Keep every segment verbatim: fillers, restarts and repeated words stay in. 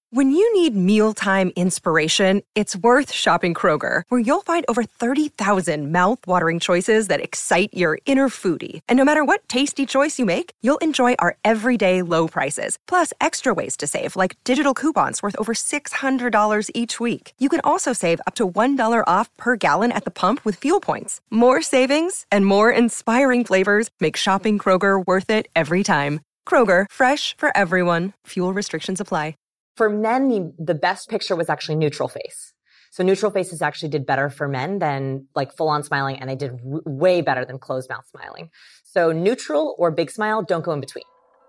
When you need mealtime inspiration, it's worth shopping Kroger, where you'll find over thirty thousand mouth-watering choices that excite your inner foodie. And no matter what tasty choice you make, you'll enjoy our everyday low prices, plus extra ways to save, like digital coupons worth over six hundred dollars each week. You can also save up to one dollar off per gallon at the pump with fuel points. More savings and more inspiring flavors make shopping Kroger worth it every time. Kroger, fresh for everyone. Fuel restrictions apply. For men, the, the best picture was actually neutral face. So neutral faces actually did better for men than like full-on smiling, and they did r- way better than closed mouth smiling. So neutral or big smile, don't go in between.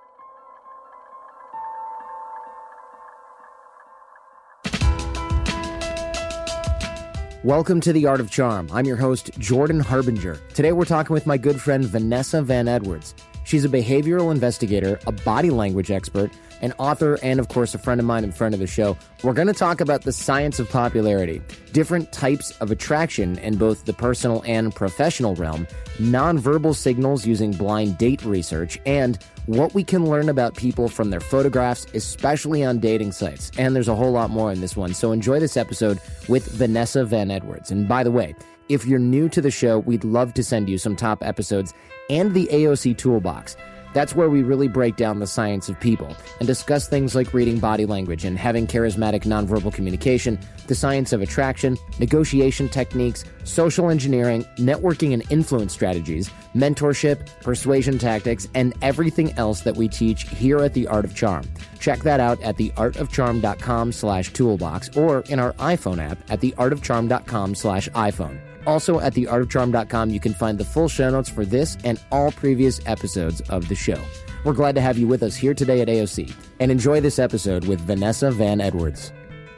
Welcome to The Art of Charm. I'm your host, Jordan Harbinger. Today we're talking with my good friend, Vanessa Van Edwards. She's a behavioral investigator, a body language expert, an author, and of course a friend of mine and friend of the show. We're going to talk about the science of popularity, different types of attraction in both the personal and professional realm, nonverbal signals using blind date research, and what we can learn about people from their photographs, especially on dating sites. And there's a whole lot more in this one, so enjoy this episode with Vanessa Van Edwards. And by the way, if you're new to the show, we'd love to send you some top episodes and the A O C Toolbox. That's where we really break down the science of people and discuss things like reading body language and having charismatic nonverbal communication, the science of attraction, negotiation techniques, social engineering, networking and influence strategies, mentorship, persuasion tactics, and everything else that we teach here at The Art of Charm. Check that out at theartofcharm.com slash toolbox or in our iPhone app at theartofcharm.com slash iPhone. Also, at the art of charm dot com, you can find the full show notes for this and all previous episodes of the show. We're glad to have you with us here today at A O C. And enjoy this episode with Vanessa Van Edwards.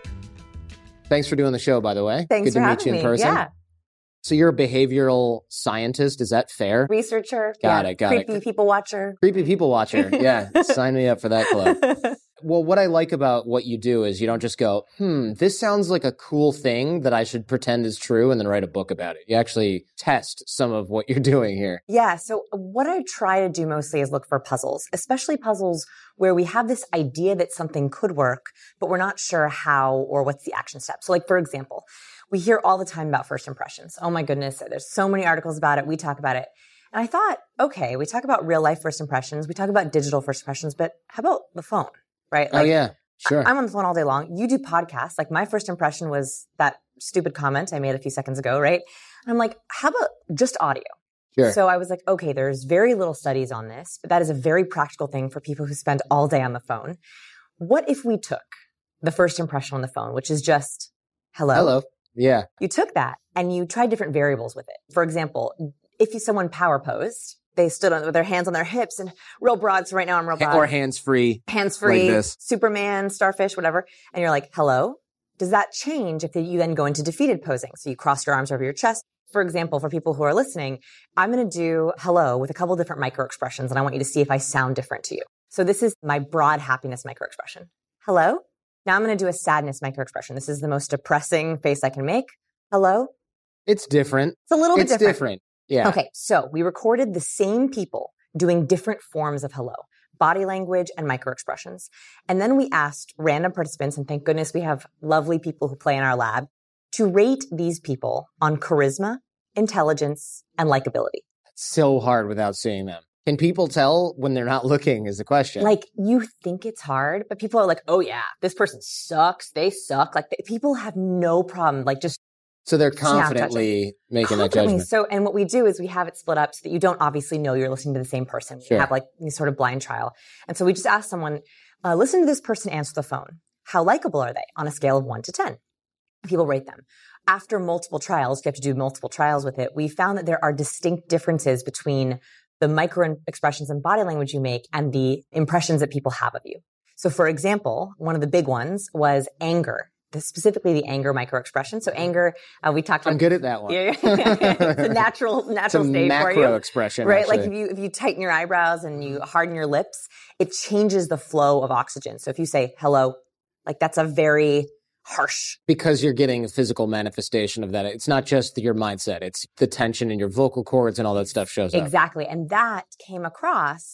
Thanks for doing the show, by the way. Thanks Good for to having meet you in me. person. Yeah. So you're a behavioral scientist, is that fair? Researcher. Got yeah. it, got Creepy it. people watcher. Creepy people watcher. Yeah, sign me up for that club. Well, what I like about what you do is you don't just go, hmm, this sounds like a cool thing that I should pretend is true and then write a book about it. You actually test some of what you're doing here. Yeah. So what I try to do mostly is look for puzzles, especially puzzles where we have this idea that something could work, but we're not sure how or what's the action step. So like, for example, we hear all the time about first impressions. Oh my goodness. There's so many articles about it. We talk about it. And I thought, okay, we talk about real life first impressions. We talk about digital first impressions, but how about the phone? Right? Oh, like, yeah, sure. I, I'm on the phone all day long. You do podcasts. Like my first impression was that stupid comment I made a few seconds ago, right? And I'm like, how about just audio? Sure. So I was like, okay, there's very little studies on this, but that is a very practical thing for people who spend all day on the phone. What if we took the first impression on the phone, which is just hello? Hello. Yeah. You took that and you tried different variables with it. For example, if you someone power posed, they stood on with their hands on their hips and real broad. So right now I'm real broad. Or hands-free. Hands-free, like this. Superman, starfish, whatever. And you're like, hello? Does that change if you then go into defeated posing? So you cross your arms over your chest. For example, for people who are listening, I'm going to do hello with a couple different micro expressions, and I want you to see if I sound different to you. So this is my broad happiness micro expression. Hello? Now I'm going to do a sadness micro expression. This is the most depressing face I can make. Hello? It's different. It's a little bit it's different. different. Yeah. Okay, so we recorded the same people doing different forms of hello, body language and micro expressions. And then we asked random participants, and thank goodness we have lovely people who play in our lab, to rate these people on charisma, intelligence, and likability. It's so hard without seeing them. Can people tell when they're not looking is the question. Like, you think it's hard, but people are like, oh yeah, this person sucks. They suck. Like, they, people have no problem, like just So they're confidently making that Confidently. judgment. So, and what we do is we have it split up so that you don't obviously know you're listening to the same person. We Sure. have like this sort of blind trial. And so we just ask someone, uh, listen to this person answer the phone. How likable are they on a scale of one to ten? People rate them. After multiple trials, you have to do multiple trials with it. We found that there are distinct differences between the micro expressions and body language you make and the impressions that people have of you. So for example, one of the big ones was anger. Specifically the anger micro expression. So anger, uh, we talked about. I'm good at that one. Yeah, it's a natural, natural it's a state for you. macro expression, right? actually. Like if you, if you tighten your eyebrows and you harden your lips, it changes the flow of oxygen. So if you say hello, like that's a very harsh. Because you're getting a physical manifestation of that. It's not just your mindset. It's the tension in your vocal cords and all that stuff shows up. Exactly. And that came across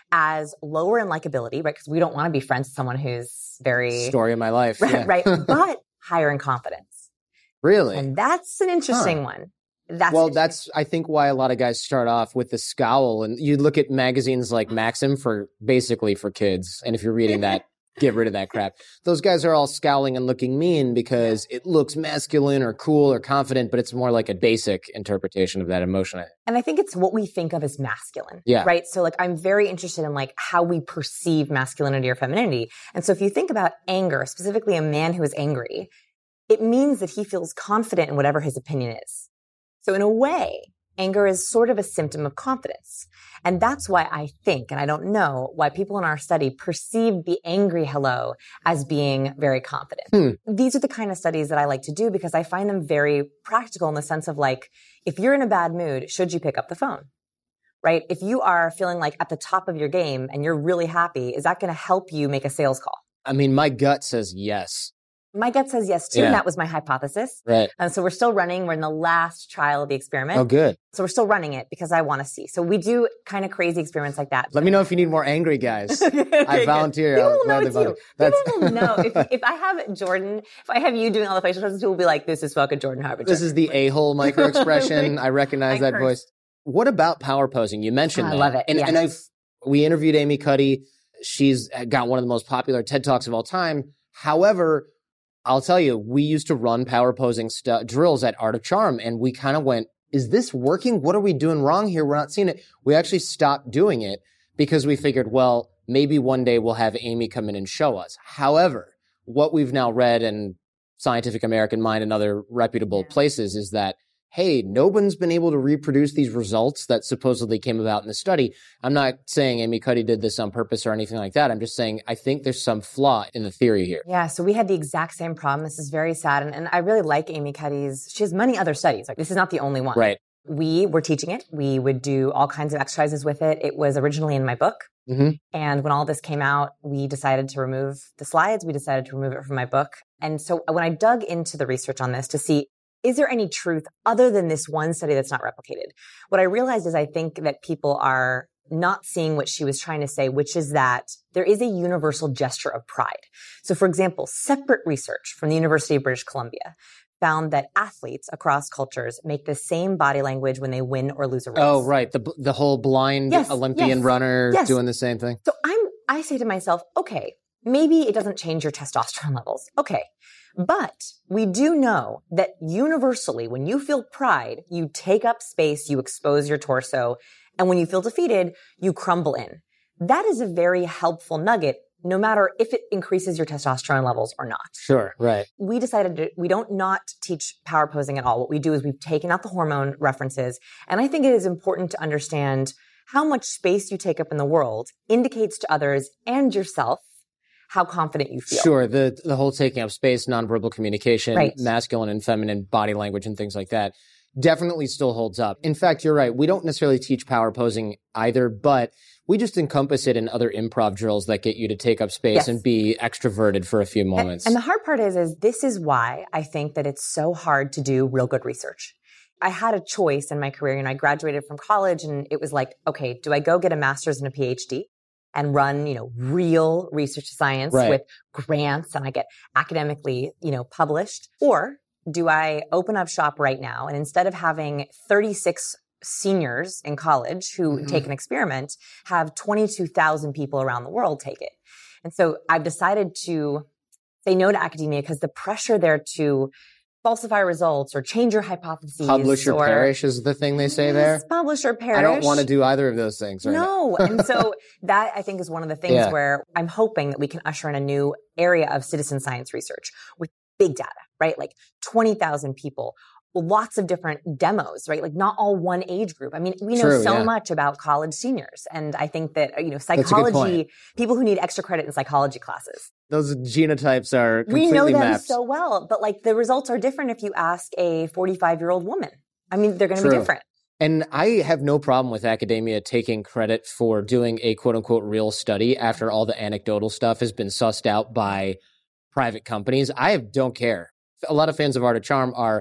as lower in likability, right? Because we don't want to be friends with someone who's very... Story of my life. Right, yeah. right. But higher in confidence. Really? And that's an interesting Huh. one. That's well, that's, I think, why a lot of guys start off with the scowl. And you look at magazines like Maxim for basically for kids. And if you're reading that, get rid of that crap. Those guys are all scowling and looking mean because it looks masculine or cool or confident, but it's more like a basic interpretation of that emotion. And I think it's what we think of as masculine. Yeah. Right. So like, I'm very interested in like how we perceive masculinity or femininity. And so if you think about anger, specifically a man who is angry, it means that he feels confident in whatever his opinion is. So in a way, anger is sort of a symptom of confidence. And that's why I think, and I don't know, why people in our study perceived the angry hello as being very confident. Hmm. These are the kind of studies that I like to do because I find them very practical in the sense of like, if you're in a bad mood, should you pick up the phone? Right? If you are feeling like at the top of your game and you're really happy, is that going to help you make a sales call? I mean, my gut says yes. My gut says yes too, Yeah. and that was my hypothesis. Right. And so we're still running. We're in the last trial of the experiment. Oh, good. So we're still running it because I want to see. So we do kind of crazy experiments like that. Let me know if you need more angry guys. Okay, okay, I good. volunteer. People I'll will know gladly it's you. volunteer. That's- People will know. If, if I have Jordan, if I have you doing all the facial expressions, people will be like, this is fucking Jordan Harbinger. This is the a-hole micro expression. I recognize I that curse. voice. What about power posing? You mentioned I that. love it, And, yeah. and I've, we interviewed Amy Cuddy. She's got one of the most popular TED Talks of all time. However, I'll tell you, we used to run power posing stu- drills at Art of Charm, and we kind of went, is this working? What are we doing wrong here? We're not seeing it. We actually stopped doing it because we figured, well, maybe one day we'll have Amy come in and show us. However, what we've now read in Scientific American Mind and other reputable Yeah. places is that, hey, no one's been able to reproduce these results that supposedly came about in the study. I'm not saying Amy Cuddy did this on purpose or anything like that. I'm just saying I think there's some flaw in the theory here. Yeah, so we had the exact same problem. This is very sad. And, and I really like Amy Cuddy's. She has many other studies. Like, this is not the only one. Right. We were teaching it. We would do all kinds of exercises with it. It was originally in my book. Mm-hmm. And when all this came out, we decided to remove the slides. We decided to remove it from my book. And so when I dug into the research on this to see, is there any truth other than this one study that's not replicated? What I realized is I think that people are not seeing what she was trying to say, which is that there is a universal gesture of pride. So for example, separate research from the University of British Columbia found that athletes across cultures make the same body language when they win or lose a race. Oh, right. The the whole blind Yes, Olympian yes, runner yes. doing the same thing. So I'm, I say to myself, okay, maybe it doesn't change your testosterone levels. Okay. But we do know that universally, when you feel pride, you take up space, you expose your torso. And when you feel defeated, you crumble in. That is a very helpful nugget, no matter if it increases your testosterone levels or not. Sure. Right. We decided to, we don't not teach power posing at all. What we do is we've taken out the hormone references. And I think it is important to understand how much space you take up in the world indicates to others and yourself how confident you feel. Sure. The the whole taking up space, nonverbal communication, Right. masculine and feminine body language and things like that definitely still holds up. In fact, you're right. We don't necessarily teach power posing either, but we just encompass it in other improv drills that get you to take up space Yes. and be extroverted for a few moments. And the hard part is, is this is why I think that it's so hard to do real good research. I had a choice in my career, and I graduated from college, and it was like, okay, do I go get a master's and a PhD and run, you know, real research science Right. with grants and I get academically, you know, published? Or do I open up shop right now and instead of having thirty-six seniors in college who Mhm. take an experiment, have twenty-two thousand people around the world take it? And so I've decided to say no to academia because the pressure there to falsify results or change your hypotheses. Publish or or, perish is the thing they say there. Yes, publish or perish. I don't want to do either of those things right now. No. And so that I think is one of the things Yeah. where I'm hoping that we can usher in a new area of citizen science research with big data, right? Like twenty thousand people, lots of different demos, right? Like not all one age group. I mean, we know True, so yeah. much about college seniors. And I think that, you know, a good point. psychology, people who need extra credit in psychology classes, Those genotypes are we completely know them mapped. so well, but like the results are different if you ask a forty-five year old woman. I mean, they're going to be True. different. And I have no problem with academia taking credit for doing a quote unquote real study after all the anecdotal stuff has been sussed out by private companies. I don't care. A lot of fans of Art of Charm are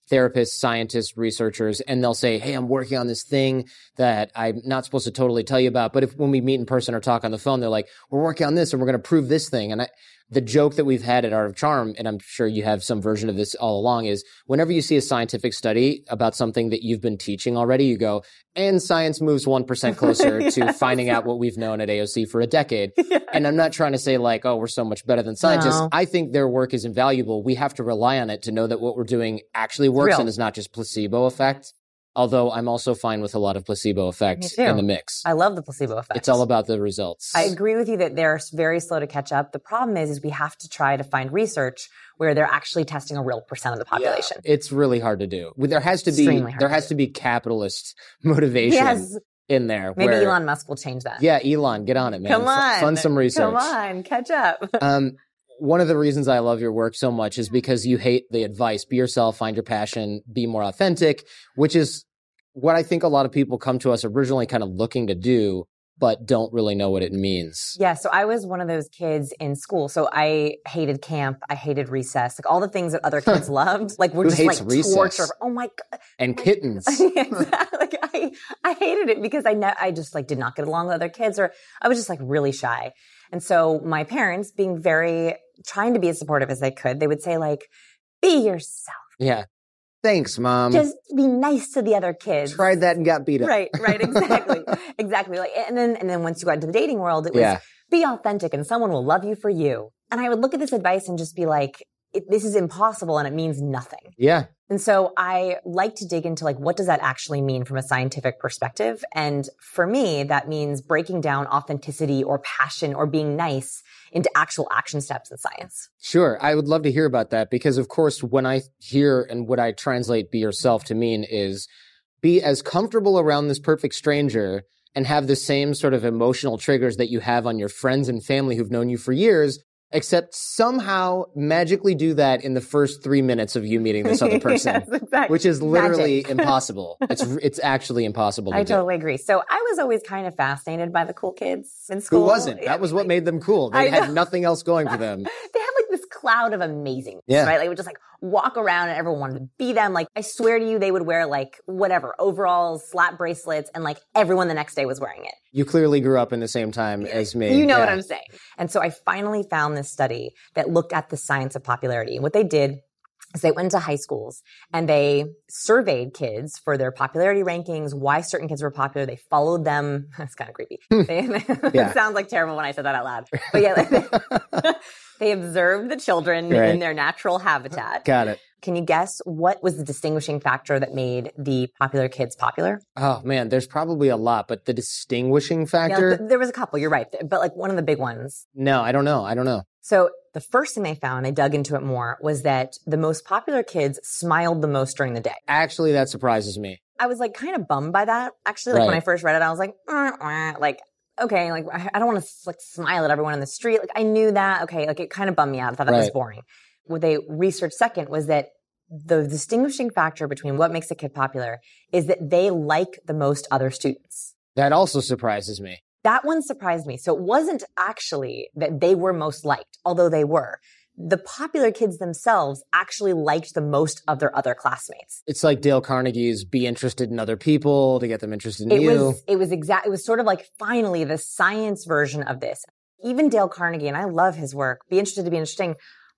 therapists, scientists, researchers, and they'll say, hey, I'm working on this thing that I'm not supposed to totally tell you about. But if when we meet in person or talk on the phone, they're like, we're working on this and we're going to prove this thing. And I, the joke that we've had at Art of Charm, and I'm sure you have some version of this all along, is whenever you see a scientific study about something that you've been teaching already, you go, and science moves one percent closer yes. to finding out what we've known at A O C for a decade. Yeah. And I'm not trying to say like, oh, we're so much better than scientists. No. I think their work is invaluable. We have to rely on it to know that what we're doing actually works and is not just placebo effect. Although I'm also fine with a lot of placebo effect in the mix. I love the placebo effect. It's all about the results. I agree with you that they're very slow to catch up. The problem is, is we have to try to find research where they're actually testing a real percent of the population. Yeah, it's really hard to do. There has to be there has to be capitalist motivation yes. in there. Maybe where, Elon Musk will change that. Yeah, Elon, get on it, man. Come on. Fund some research. Come on, catch up. um, One of the reasons I love your work so much is because you hate the advice, be yourself, find your passion, be more authentic, which is what I think a lot of people come to us originally kind of looking to do, but don't really know what it means. Yeah, so I was one of those kids in school. So I hated camp. I hated recess. Like all the things that other kids loved. Like we're Who just hates like recess? torture. Oh my God. And kittens. Exactly. Like I, I hated it because I, ne- I just like did not get along with other kids, or I was just like really shy. And so my parents, being very, trying to be as supportive as they could, they would say like, be yourself. Yeah. Thanks, Mom. Just be nice to the other kids. Tried that and got beat up. Right, right, exactly. exactly. Like, and then, and then once you got into the dating world, it was yeah. be authentic and someone will love you for you. And I would look at this advice and just be like, it, this is impossible and it means nothing. Yeah. And so I like to dig into like, what does that actually mean from a scientific perspective? And for me, that means breaking down authenticity or passion or being nice into actual action steps in science. Sure. I would love to hear about that because, of course, when I hear and what I translate be yourself to mean is be as comfortable around this perfect stranger and have the same sort of emotional triggers that you have on your friends and family who've known you for years, except somehow magically do that in the first three minutes of you meeting this other person, yes, exactly. which is literally impossible. It's it's actually impossible to I do. totally agree. So I was always kind of fascinated by the cool kids in school. Who wasn't? That was what made them cool. They had nothing else going for them. They had like this cloud of amazing, yeah. right? Like, they would just like walk around and everyone wanted to be them. Like, I swear to you, they would wear like whatever, overalls, slap bracelets, and like everyone the next day was wearing it. You clearly grew up in the same time as me. You know yeah. what I'm saying. And so I finally found this study that looked at the science of popularity. And what they did is they went into high schools and they surveyed kids for their popularity rankings, why certain kids were popular. They followed them. That's kind of creepy. they, yeah. It sounds like terrible when I said that out loud. But yeah, they, they observed the children right. in their natural habitat. Got it. Can you guess what was the distinguishing factor that made the popular kids popular? Oh, man, there's probably a lot, but the distinguishing factor? Yeah, th- there was a couple, you're right. But like one of the big ones. No, I don't know. I don't know. So the first thing they found, they dug into it more, was that the most popular kids smiled the most during the day. Actually, that surprises me. I was like kind of bummed by that. Actually, like right. when I first read it, I was like, uh, uh, like, okay, like I don't want to like smile at everyone on the street. Like I knew that. Okay, like it kind of bummed me out. I thought that right. was boring. What they researched second was that the distinguishing factor between what makes a kid popular is that they like the most other students. That also surprises me. That one surprised me. So it wasn't actually that they were most liked, although they were. The popular kids themselves actually liked the most of their other classmates. It's like Dale Carnegie's be interested in other people to get them interested in it you. Was, it was exact. It was sort of like finally the science version of this. Even Dale Carnegie, and I love his work, be interested to be interesting.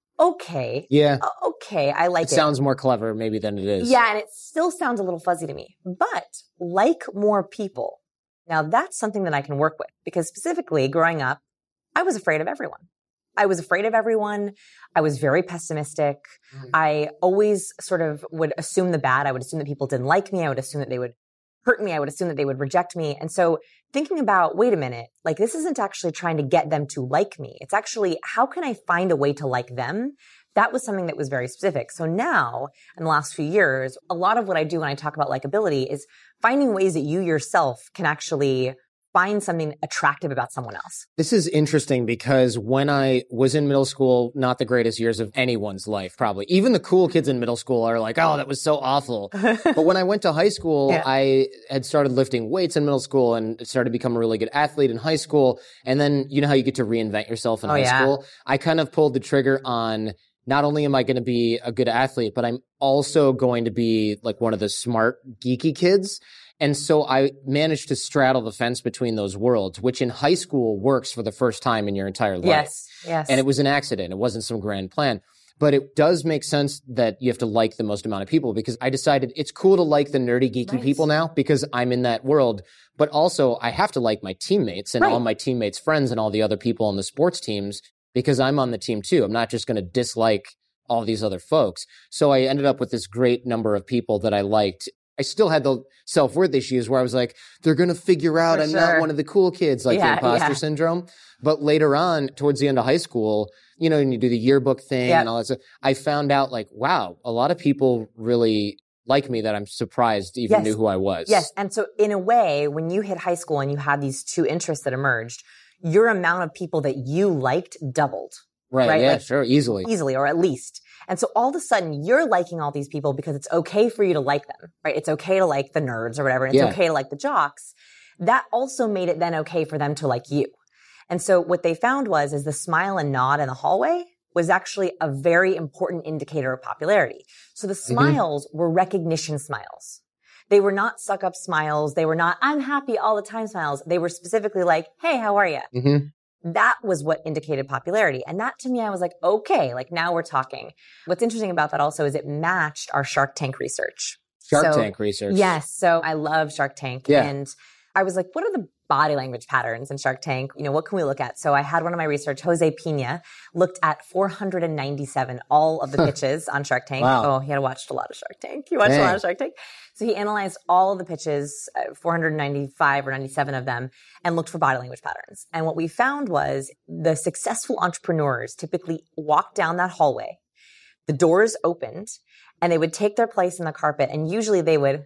Okay. Yeah. Uh, okay. I like it. It sounds more clever maybe than it is. Yeah. And it still sounds a little fuzzy to me, but like more people. Now that's something that I can work with because specifically growing up, I was afraid of everyone. I was afraid of everyone. I was very pessimistic. Mm. I always sort of would assume the bad. I would assume that people didn't like me. I would assume that they would hurt me. I would assume that they would reject me. And so thinking about, wait a minute, like this isn't actually trying to get them to like me. It's actually, how can I find a way to like them? That was something that was very specific. So now, in the last few years, a lot of what I do when I talk about likability is finding ways that you yourself can actually find something attractive about someone else. This is interesting because when I was in middle school, not the greatest years of anyone's life, probably. Even the cool kids in middle school are like, oh, that was so awful. But when I went to high school, yeah. I had started lifting weights in middle school and started to become a really good athlete in high school. And then, you know how you get to reinvent yourself in oh, high yeah. school? I kind of pulled the trigger on not only am I going to be a good athlete, but I'm also going to be like one of the smart, geeky kids. And so I managed to straddle the fence between those worlds, which in high school works for the first time in your entire life. Yes, yes. And it was an accident. It wasn't some grand plan. But it does make sense that you have to like the most amount of people, because I decided it's cool to like the nerdy, geeky right. people now because I'm in that world. But also I have to like my teammates and right. all my teammates' friends and all the other people on the sports teams, because I'm on the team too. I'm not just going to dislike all these other folks. So I ended up with this great number of people that I liked. I still had the self-worth issues where I was like, they're going to figure out For I'm sure. not one of the cool kids, like yeah, the imposter yeah. syndrome. But later on, towards the end of high school, you know, and you do the yearbook thing yep. and all that stuff, I found out like, wow, a lot of people really like me that I'm surprised even yes. knew who I was. Yes. And so in a way, when you hit high school and you had these two interests that emerged, your amount of people that you liked doubled. Right. right? Yeah, like, sure. Easily. Easily, or at least. And so all of a sudden you're liking all these people because it's okay for you to like them, right? It's okay to like the nerds or whatever. And it's yeah. okay to like the jocks. That also made it then okay for them to like you. And so what they found was, is the smile and nod in the hallway was actually a very important indicator of popularity. So the smiles mm-hmm. were recognition smiles. They were not suck up smiles. They were not, I'm happy all the time smiles. They were specifically like, hey, how are you? Mm-hmm. That was what indicated popularity. And that to me, I was like, okay, like now we're talking. What's interesting about that also is it matched our Shark Tank research. Shark so, Tank research. Yes. So I love Shark Tank. Yeah. And I was like, what are the body language patterns in Shark Tank? You know, what can we look at? So I had one of my research, Jose Pina, looked at four hundred ninety-seven, all of the pitches on Shark Tank. Wow. Oh, he had watched a lot of Shark Tank. He watched Dang. a lot of Shark Tank. So he analyzed all of the pitches, uh, four hundred ninety-five or ninety-seven of them, and looked for body language patterns. And what we found was the successful entrepreneurs typically walked down that hallway, the doors opened, and they would take their place in the carpet, and usually they would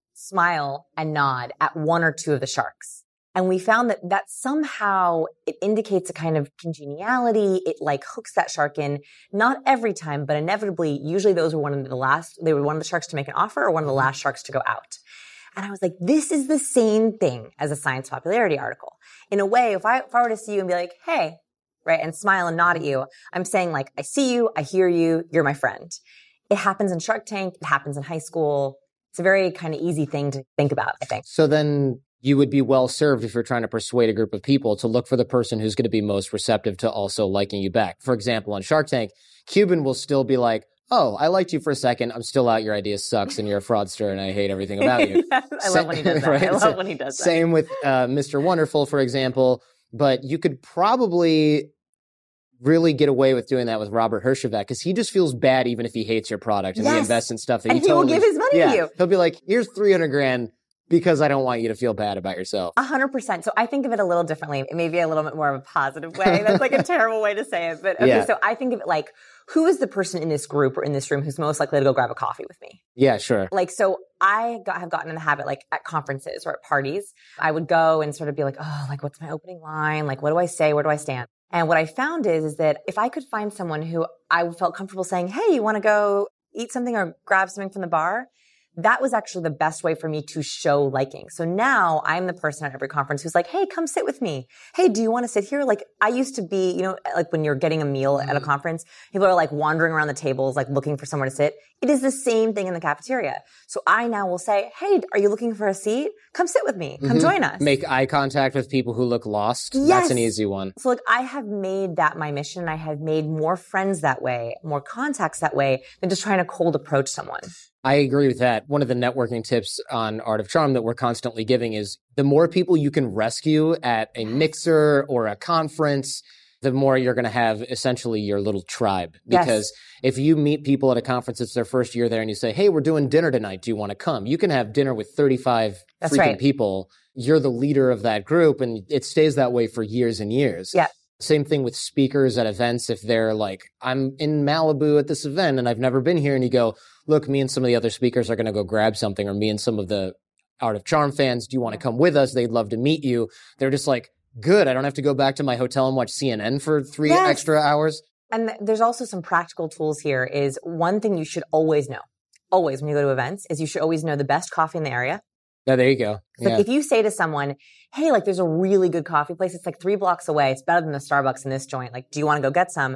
smile and nod at one or two of the sharks. And we found that that somehow it indicates a kind of congeniality. It like hooks that shark in, not every time, but inevitably, usually those were one of the last, they were one of the sharks to make an offer or one of the last sharks to go out. And I was like, this is the same thing as a science popularity article. In a way, if I, if I were to see you and be like, hey, right, and smile and nod at you, I'm saying like, I see you, I hear you, you're my friend. It happens in Shark Tank. It happens in high school. It's a very kind of easy thing to think about, I think. So then you would be well served if you're trying to persuade a group of people to look for the person who's going to be most receptive to also liking you back. For example, on Shark Tank, Cuban will still be like, oh, I liked you for a second. I'm still out. Your idea sucks and you're a fraudster and I hate everything about you. I love Sa- when he does that. right? I love when he does that. Same with uh, Mister Wonderful, for example. But you could probably really get away with doing that with Robert Herjavec because he just feels bad even if he hates your product and yes. he invests in stuff that and he, he totally, will give his money yeah, to you. He'll be like, here's three hundred grand because I don't want you to feel bad about yourself. A hundred percent. So I think of it a little differently, maybe a little bit more of a positive way. That's like a terrible way to say it. But okay, yeah. So I think of it like, who is the person in this group or in this room who's most likely to go grab a coffee with me? Yeah, sure. Like, so I got, have gotten in the habit, like at conferences or at parties, I would go and sort of be like, oh, like what's my opening line? Like, what do I say? Where do I stand? And what I found is, is that if I could find someone who I felt comfortable saying, hey, you want to go eat something or grab something from the bar? That was actually the best way for me to show liking. So now I'm the person at every conference who's like, hey, come sit with me. Hey, do you want to sit here? Like I used to be, you know, like when you're getting a meal mm-hmm. at a conference, people are like wandering around the tables, like looking for somewhere to sit. It is the same thing in the cafeteria. So I now will say, hey, are you looking for a seat? Come sit with me. Come mm-hmm. join us. Make eye contact with people who look lost. Yes. That's an easy one. So like I have made that my mission. I have made more friends that way, more contacts that way than just trying to cold approach someone. I agree with that. One of the networking tips on Art of Charm that we're constantly giving is the more people you can rescue at a mixer or a conference, the more you're going to have essentially your little tribe. Because yes. if you meet people at a conference, it's their first year there and you say, hey, we're doing dinner tonight. Do you want to come? You can have dinner with thirty-five That's freaking right. people. You're the leader of that group and it stays that way for years and years. Yeah. Same thing with speakers at events. If they're like, I'm in Malibu at this event and I've never been here. And you go, look, me and some of the other speakers are going to go grab something, or me and some of the Art of Charm fans, do you want to come with us? They'd love to meet you. They're just like, good. I don't have to go back to my hotel and watch C N N for three yes. extra hours. And th- there's also some practical tools here is one thing you should always know, always when you go to events, is you should always know the best coffee in the area. Yeah, there you go. Like yeah. if you say to someone, hey, like there's a really good coffee place. It's like three blocks away. It's better than the Starbucks in this joint. Like, do you want to go get some?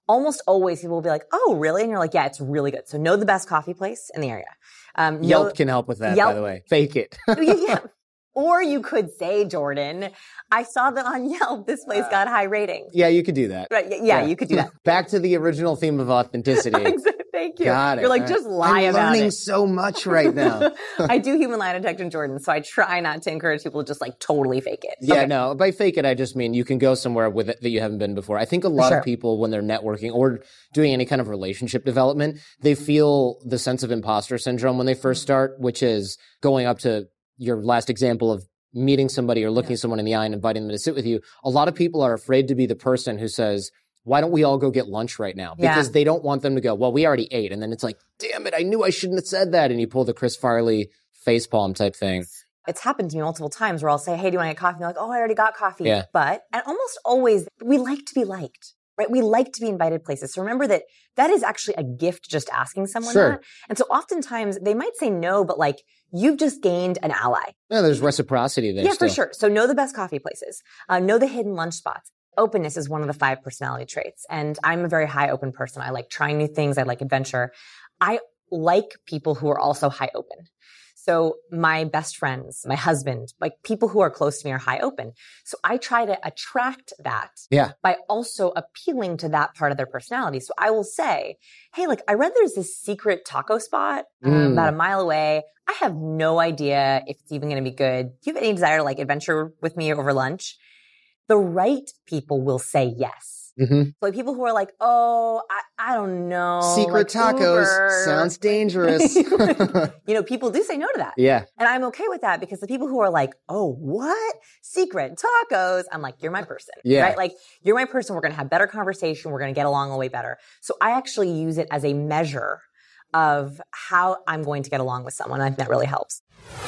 almost always people will be like, oh, really? And you're like, yeah, it's really good. So know the best coffee place in the area. Um, Yelp know, can help with that, Yelp, by the way. Fake it. yeah. Or you could say, Jordan, I saw that on Yelp, this place got high ratings. Yeah, you could do that. Right? Yeah, yeah, you could do that. Back to the original theme of authenticity. Thank you. Got it. You're like, All just right. lie I'm about it. I'm learning so much right now. I do human lie detector, Jordan, so I try not to encourage people to just like totally fake it. Yeah, Okay. no, by fake it, I just mean you can go somewhere with it that you haven't been before. I think a lot sure. of people, when they're networking or doing any kind of relationship development, they feel the sense of imposter syndrome when they first start, which is going up to your last example of meeting somebody or looking yeah. someone in the eye and inviting them to sit with you. A lot of people are afraid to be the person who says, why don't we all go get lunch right now? Because yeah. they don't want them to go, well, we already ate. And then it's like, damn it, I knew I shouldn't have said that. And you pull the Chris Farley facepalm type thing. It's happened to me multiple times where I'll say, hey, do you want to get coffee? And they're like, oh, I already got coffee. Yeah. But, and almost always, we like to be liked, right? We like to be invited places. So remember that that is actually a gift just asking someone sure. that. And so oftentimes they might say no, but like, you've just gained an ally. Yeah, there's reciprocity there. Yeah, still. for sure. So know the best coffee places. Uh, know the hidden lunch spots. Openness is one of the five personality traits. And I'm a very high open person. I like trying new things. I like adventure. I like people who are also high open. So my best friends, my husband, like people who are close to me are high open. So I try to attract that yeah. by also appealing to that part of their personality. So I will say, hey, like I read there's this secret taco spot um, mm. about a mile away. I have no idea if it's even going to be good. Do you have any desire to like adventure with me over lunch? The right people will say yes. Mm-hmm. So like people who are like, oh, I, I don't know. Secret like tacos Uber. Sounds dangerous. You know, people do say no to that. Yeah. And I'm okay with that because the people who are like, oh, what? Secret tacos. I'm like, you're my person. Yeah. Right? Like, you're my person. We're going to have better conversation. We're going to get along way better. So I actually use it as a measure of how I'm going to get along with someone. I think that really helps.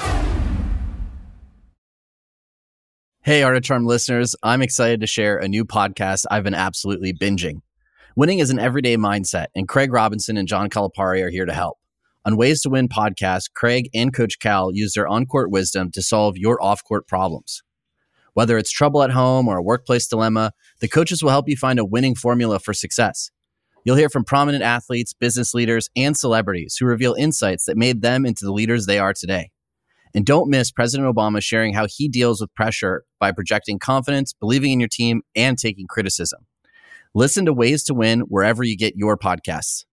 Hey, Art of Charm listeners, I'm excited to share a new podcast I've been absolutely binging. Winning is an everyday mindset, and Craig Robinson and John Calipari are here to help. On Ways to Win podcast, Craig and Coach Cal use their on-court wisdom to solve your off-court problems. Whether it's trouble at home or a workplace dilemma, the coaches will help you find a winning formula for success. You'll hear from prominent athletes, business leaders, and celebrities who reveal insights that made them into the leaders they are today. And don't miss President Obama sharing how he deals with pressure by projecting confidence, believing in your team, and taking criticism. Listen to Ways to Win wherever you get your podcasts.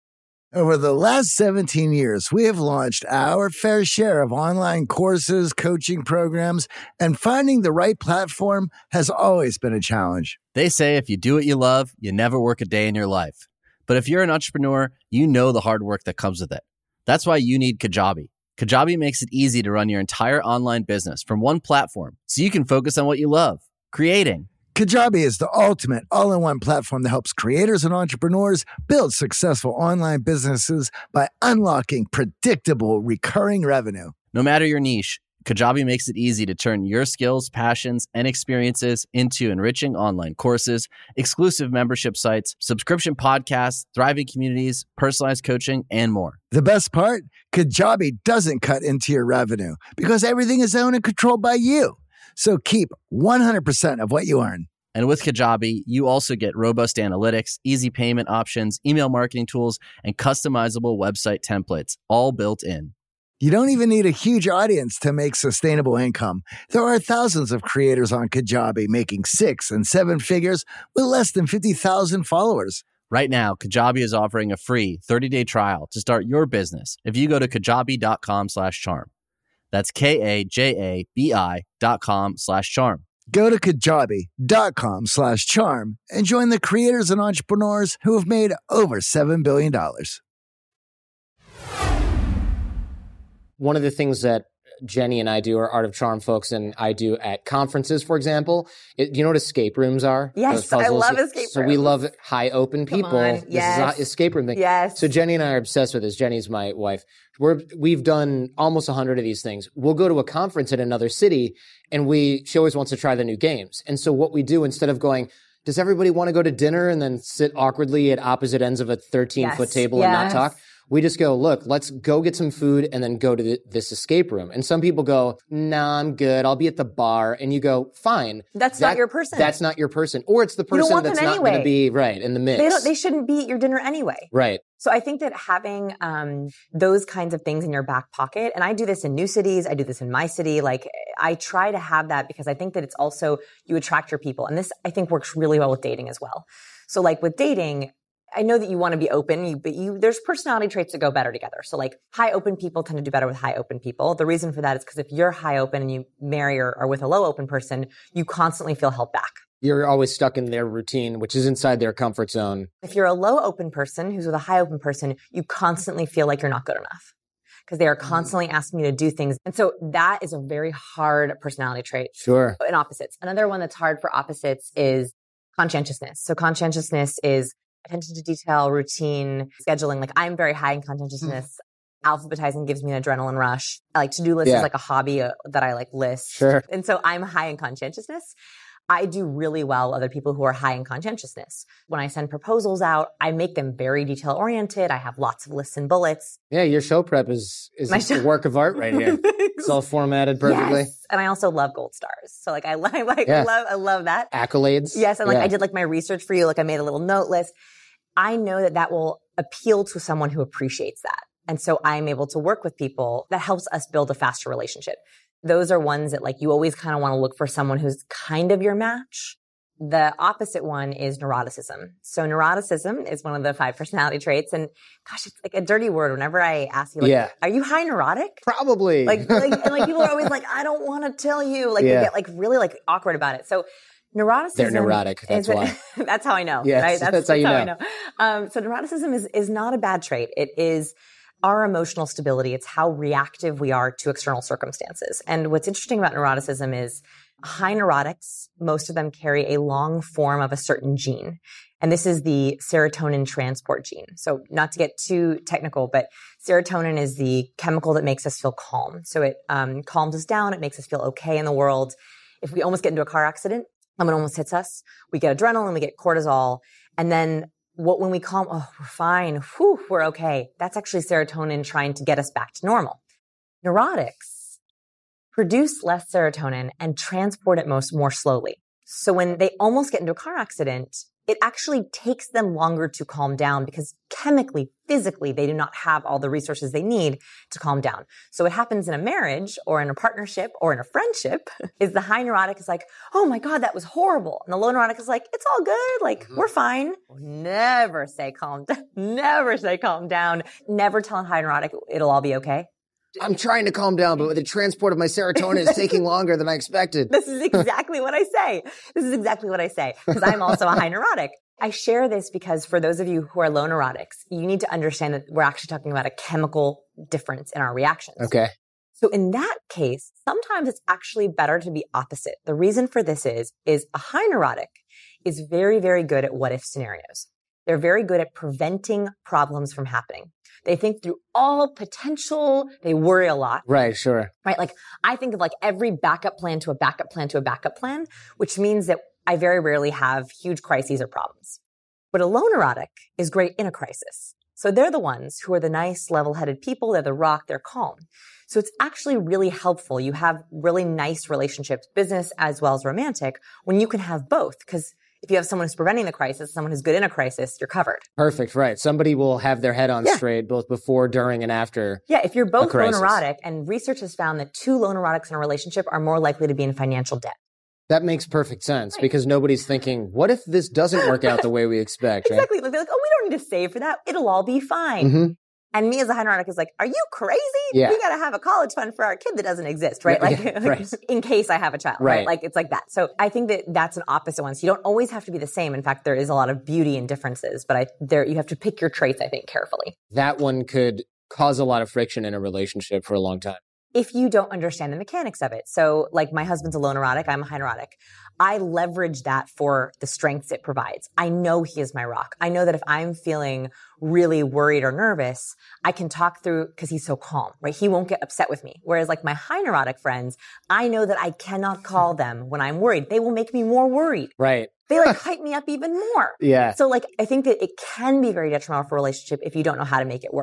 Over the last seventeen years, we have launched our fair share of online courses, coaching programs, and finding the right platform has always been a challenge. They say if you do what you love, you never work a day in your life. But if you're an entrepreneur, you know the hard work that comes with it. That's why you need Kajabi. Kajabi makes it easy to run your entire online business from one platform so you can focus on what you love, creating. Kajabi is the ultimate all-in-one platform that helps creators and entrepreneurs build successful online businesses by unlocking predictable recurring revenue. No matter your niche, Kajabi makes it easy to turn your skills, passions, and experiences into enriching online courses, exclusive membership sites, subscription podcasts, thriving communities, personalized coaching, and more. The best part? Kajabi doesn't cut into your revenue because everything is owned and controlled by you. So keep one hundred percent of what you earn. And with Kajabi, you also get robust analytics, easy payment options, email marketing tools, and customizable website templates, all built in. You don't even need a huge audience to make sustainable income. There are thousands of creators on Kajabi making six and seven figures with less than fifty thousand followers. Right now, Kajabi is offering a free thirty-day trial to start your business if you go to kajabi.com slash charm. That's K-A-J-A-B-I dot com slash charm. Go to kajabi.com slash charm and join the creators and entrepreneurs who have made over seven billion dollars. One of the things that Jenny and I do, or Art of Charm folks and I do at conferences, for example, it, you know what escape rooms are? Yes, I love escape rooms. So we love high open people. Come on. This Yes. is an escape room thing. Yes. So Jenny and I are obsessed with this. Jenny's my wife. We're, we've done almost a hundred of these things. We'll go to a conference in another city and we, she always wants to try the new games. And so what we do, instead of going, does everybody want to go to dinner and then sit awkwardly at opposite ends of a thirteen foot Yes. table Yes. and not talk? We just go, look, let's go get some food and then go to the, this escape room. And some people go, nah, I'm good. I'll be at the bar. And you go, fine. That's that, not your person. That's not your person. Or it's the person that's not anyway. going to be right in the mix. They don't, they shouldn't be at your dinner anyway. Right. So I think that having um, those kinds of things in your back pocket, and I do this in new cities, I do this in my city, like I try to have that because I think that it's also, you attract your people. And this, I think, works really well with dating as well. So like with dating, I know that you want to be open, you, but you, there's personality traits that go better together. So like high open people tend to do better with high open people. The reason for that is because if you're high open and you marry or are with a low open person, you constantly feel held back. You're always stuck in their routine, which is inside their comfort zone. If you're a low open person who's with a high open person, you constantly feel like you're not good enough because they are constantly asking you to do things. And so that is a very hard personality trait. Sure. In opposites. Another one that's hard for opposites is conscientiousness. So conscientiousness is attention to detail, routine, scheduling. Like I'm very high in conscientiousness. Mm. Alphabetizing gives me an adrenaline rush. I like to-do list yeah. is like a hobby uh, that I like list. Sure. And so I'm high in conscientiousness. I do really well with other people who are high in conscientiousness. When I send proposals out, I make them very detail oriented. I have lots of lists and bullets. Yeah, your show prep is is a show- work of art right here. It's all formatted perfectly. Yes. And I also love gold stars. So like I, I like yeah. love I love that. Accolades. Yes, and like yeah. I did like my research for you. Like I made a little note list. I know that that will appeal to someone who appreciates that. And so I'm able to work with people that helps us build a faster relationship. Those are ones that like you always kind of want to look for someone who's kind of your match. The opposite one is neuroticism. So neuroticism is one of the five personality traits. And gosh, it's like a dirty word. Whenever I ask you, like, yeah. are you high neurotic? Probably. Like, like, and like people are always like, I don't want to tell you. Like yeah. they get like really like awkward about it. So neuroticism. They're neurotic. That's is, why. That's how I know. Yes, right? That's, that's how you how know. I know. Um, so neuroticism is, is not a bad trait. It is our emotional stability. It's how reactive we are to external circumstances. And what's interesting about neuroticism is high neurotics, most of them carry a long form of a certain gene. And this is the serotonin transport gene. So not to get too technical, but serotonin is the chemical that makes us feel calm. So it um, calms us down. It makes us feel okay in the world. If we almost get into a car accident, someone almost hits us, we get adrenaline, we get cortisol. And then what, when we calm, oh, we're fine. Whew, we're okay. That's actually serotonin trying to get us back to normal. Neurotics produce less serotonin and transport it most more slowly. So when they almost get into a car accident, it actually takes them longer to calm down because chemically, physically, they do not have all the resources they need to calm down. So what happens in a marriage or in a partnership or in a friendship is the high neurotic is like, oh my God, that was horrible. And the low neurotic is like, it's all good. Like, mm-hmm. we're fine. Never say calm down. Never say calm down. Never tell a high neurotic it'll all be okay. I'm trying to calm down, but the transport of my serotonin is taking longer than I expected. This is exactly what I say. This is exactly what I say because I'm also a high neurotic. I share this because for those of you who are low neurotics, you need to understand that we're actually talking about a chemical difference in our reactions. Okay. So in that case, sometimes it's actually better to be opposite. The reason for this is, is a high neurotic is very, very good at what if scenarios. They're very good at preventing problems from happening. They think through all potential. They worry a lot. Right, sure. Right? Like I think of like every backup plan to a backup plan to a backup plan, which means that I very rarely have huge crises or problems. But a low neurotic is great in a crisis. So they're the ones who are the nice, level-headed people. They're the rock. They're calm. So it's actually really helpful. You have really nice relationships, business as well as romantic, when you can have both. Because if you have someone who's preventing the crisis, someone who's good in a crisis, you're covered. Perfect, right. Somebody will have their head on yeah. straight both before, during, and after. Yeah, if you're both low neurotic, and research has found that two low neurotics in a relationship are more likely to be in financial debt. That makes perfect sense right. because nobody's thinking, what if this doesn't work out the way we expect? Exactly. Right? They're like, oh, we don't need to save for that. It'll all be fine. Mm-hmm. And me as a high neurotic is like, are you crazy? Yeah. We got to have a college fund for our kid that doesn't exist, right? Like, yeah, right. in case I have a child, right. right? Like, it's like that. So I think that that's an opposite one. So you don't always have to be the same. In fact, there is a lot of beauty in differences, but I, there, you have to pick your traits, I think, carefully. That one could cause a lot of friction in a relationship for a long time. If you don't understand the mechanics of it. So like my husband's a low neurotic, I'm a high neurotic. I leverage that for the strengths it provides. I know he is my rock. I know that if I'm feeling really worried or nervous, I can talk through because he's so calm, right? He won't get upset with me. Whereas like my high neurotic friends, I know that I cannot call them when I'm worried. They will make me more worried. Right. They like hype me up even more. Yeah. So like I think that it can be very detrimental for a relationship if you don't know how to make it work.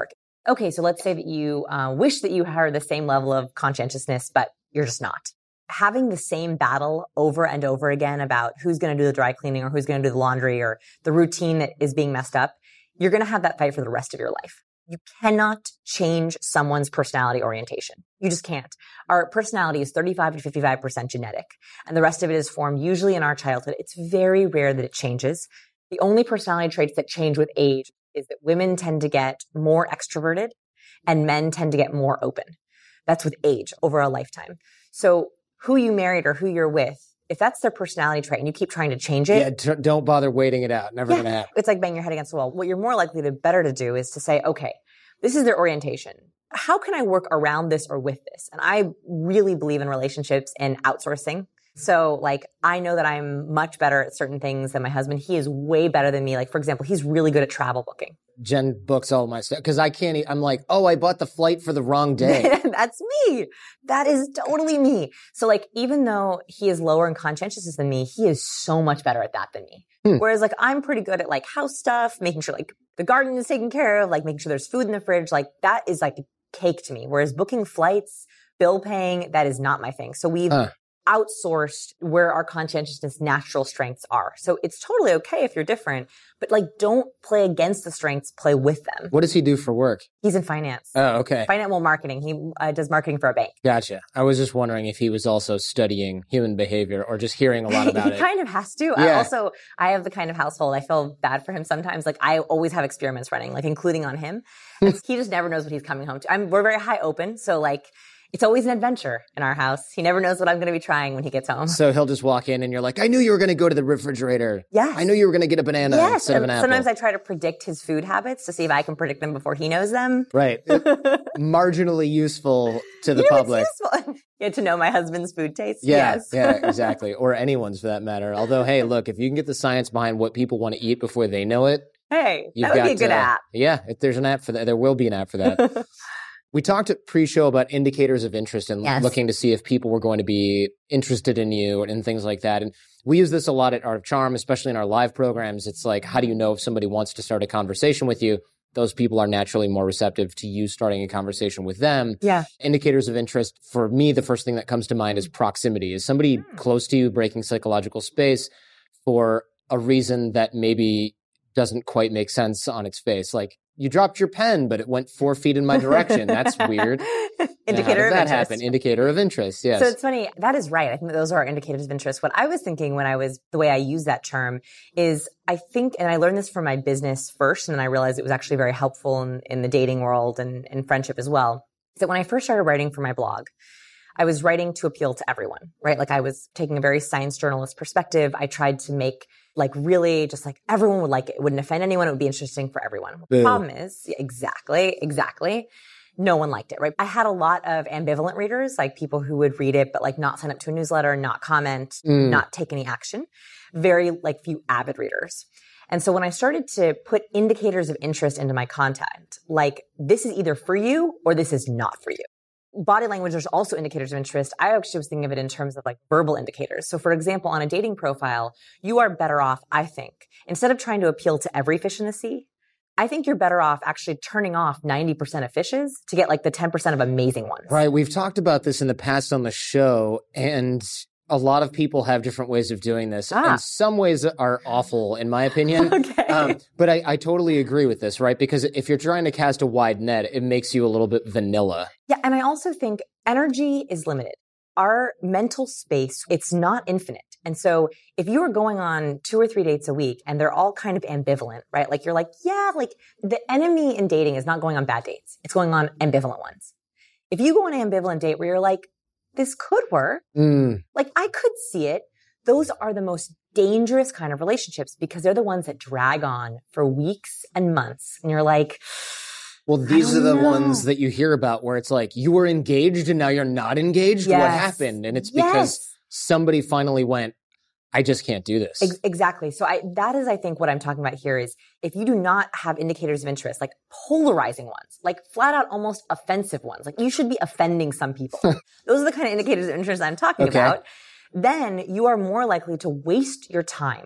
Okay, so let's say that you uh, wish that you had the same level of conscientiousness, but you're just not. Having the same battle over and over again about who's going to do the dry cleaning or who's going to do the laundry or the routine that is being messed up, you're going to have that fight for the rest of your life. You cannot change someone's personality orientation. You just can't. Our personality is thirty-five to fifty-five percent genetic, and the rest of it is formed usually in our childhood. It's very rare that it changes. The only personality traits that change with age is that women tend to get more extroverted and men tend to get more open. That's with age over a lifetime. So who you married or who you're with, if that's their personality trait and you keep trying to change it. Yeah, t- don't bother waiting it out. Never yeah, going to happen. It's like banging your head against the wall. What you're more likely to better to do is to say, okay, this is their orientation. How can I work around this or with this? And I really believe in relationships and outsourcing. So like, I know that I'm much better at certain things than my husband. He is way better than me. Like, for example, he's really good at travel booking. Jen books all my stuff because I can't, e- I'm like, oh, I bought the flight for the wrong day. That's me. That is totally me. So like, even though he is lower in conscientiousness than me, he is so much better at that than me. Hmm. Whereas like, I'm pretty good at like house stuff, making sure like the garden is taken care of, like making sure there's food in the fridge. Like that is like cake to me. Whereas booking flights, bill paying, that is not my thing. So we've huh. outsourced where our conscientiousness natural strengths are. So it's totally okay if you're different, but like don't play against the strengths, play with them. What does he do for work? He's in finance. Oh, okay. Finance, well, marketing. He uh, does marketing for a bank. Gotcha. I was just wondering if he was also studying human behavior or just hearing a lot about he it. He kind of has to. Yeah. I also, I have the kind of household, I feel bad for him sometimes. Like I always have experiments running, like including on him. He just never knows what he's coming home to. I'm, we're very high open. So like, it's always an adventure in our house. He never knows what I'm going to be trying when he gets home. So he'll just walk in and you're like, I knew you were going to go to the refrigerator. Yes. I knew you were going to get a banana yes. instead of an apple. Sometimes I try to predict his food habits to see if I can predict them before he knows them. Right. Marginally useful to the you know, public. It's useful. Get to know my husband's food taste. Yeah, yes. yeah, exactly. Or anyone's for that matter. Although, hey, look, if you can get the science behind what people want to eat before they know it. Hey, you've that would got, be a good uh, app. Yeah, if there's an app for that. There will be an app for that. We talked at pre-show about indicators of interest and yes. looking to see if people were going to be interested in you and, and things like that. And we use this a lot at Art of Charm, especially in our live programs. It's like, how do you know if somebody wants to start a conversation with you? Those people are naturally more receptive to you starting a conversation with them. Yeah. Indicators of interest, for me, the first thing that comes to mind is proximity. Is somebody mm. close to you breaking psychological space for a reason that maybe doesn't quite make sense on its face? Like, you dropped your pen, but it went four feet in my direction. That's weird. Indicator of that interest. Happen? Indicator of interest, yes. So it's funny. That is right. I think that those are our indicators of interest. What I was thinking when I was, the way I use that term is I think, and I learned this from my business first, and then I realized it was actually very helpful in, in the dating world and, and friendship as well, is that when I first started writing for my blog, I was writing to appeal to everyone, right? Like I was taking a very science journalist perspective. I tried to make like really just like everyone would like it. It wouldn't offend anyone. It would be interesting for everyone. Boom. The problem is, exactly, exactly. No one liked it, right? I had a lot of ambivalent readers, like people who would read it, but like not sign up to a newsletter, not comment, mm. not take any action. Very like few avid readers. And so when I started to put indicators of interest into my content, like this is either for you or this is not for you. Body language, there's also indicators of interest. I actually was thinking of it in terms of like verbal indicators. So for example, on a dating profile, you are better off, I think, instead of trying to appeal to every fish in the sea, I think you're better off actually turning off ninety percent of fishes to get like the ten percent of amazing ones. Right. We've talked about this in the past on the show, and a lot of people have different ways of doing this. Ah. And some ways are awful, in my opinion. Okay. Um, but I, I totally agree with this, right? Because if you're trying to cast a wide net, it makes you a little bit vanilla. Yeah. And I also think energy is limited. Our mental space, it's not infinite. And so if you are going on two or three dates a week and they're all kind of ambivalent, right? Like you're like, yeah, like the enemy in dating is not going on bad dates. It's going on ambivalent ones. If you go on an ambivalent date where you're like, this could work, mm. like I could see it, those are the most dangerous kind of relationships because they're the ones that drag on for weeks and months. And you're like, well, these are the know. ones that you hear about where it's like, you were engaged and now you're not engaged. Yes. What happened? And it's because yes. somebody finally went, I just can't do this. Ex- exactly. So I, that is, I think what I'm talking about here is if you do not have indicators of interest, like polarizing ones, like flat out almost offensive ones, like you should be offending some people. Those are the kind of indicators of interest I'm talking okay. about. Then you are more likely to waste your time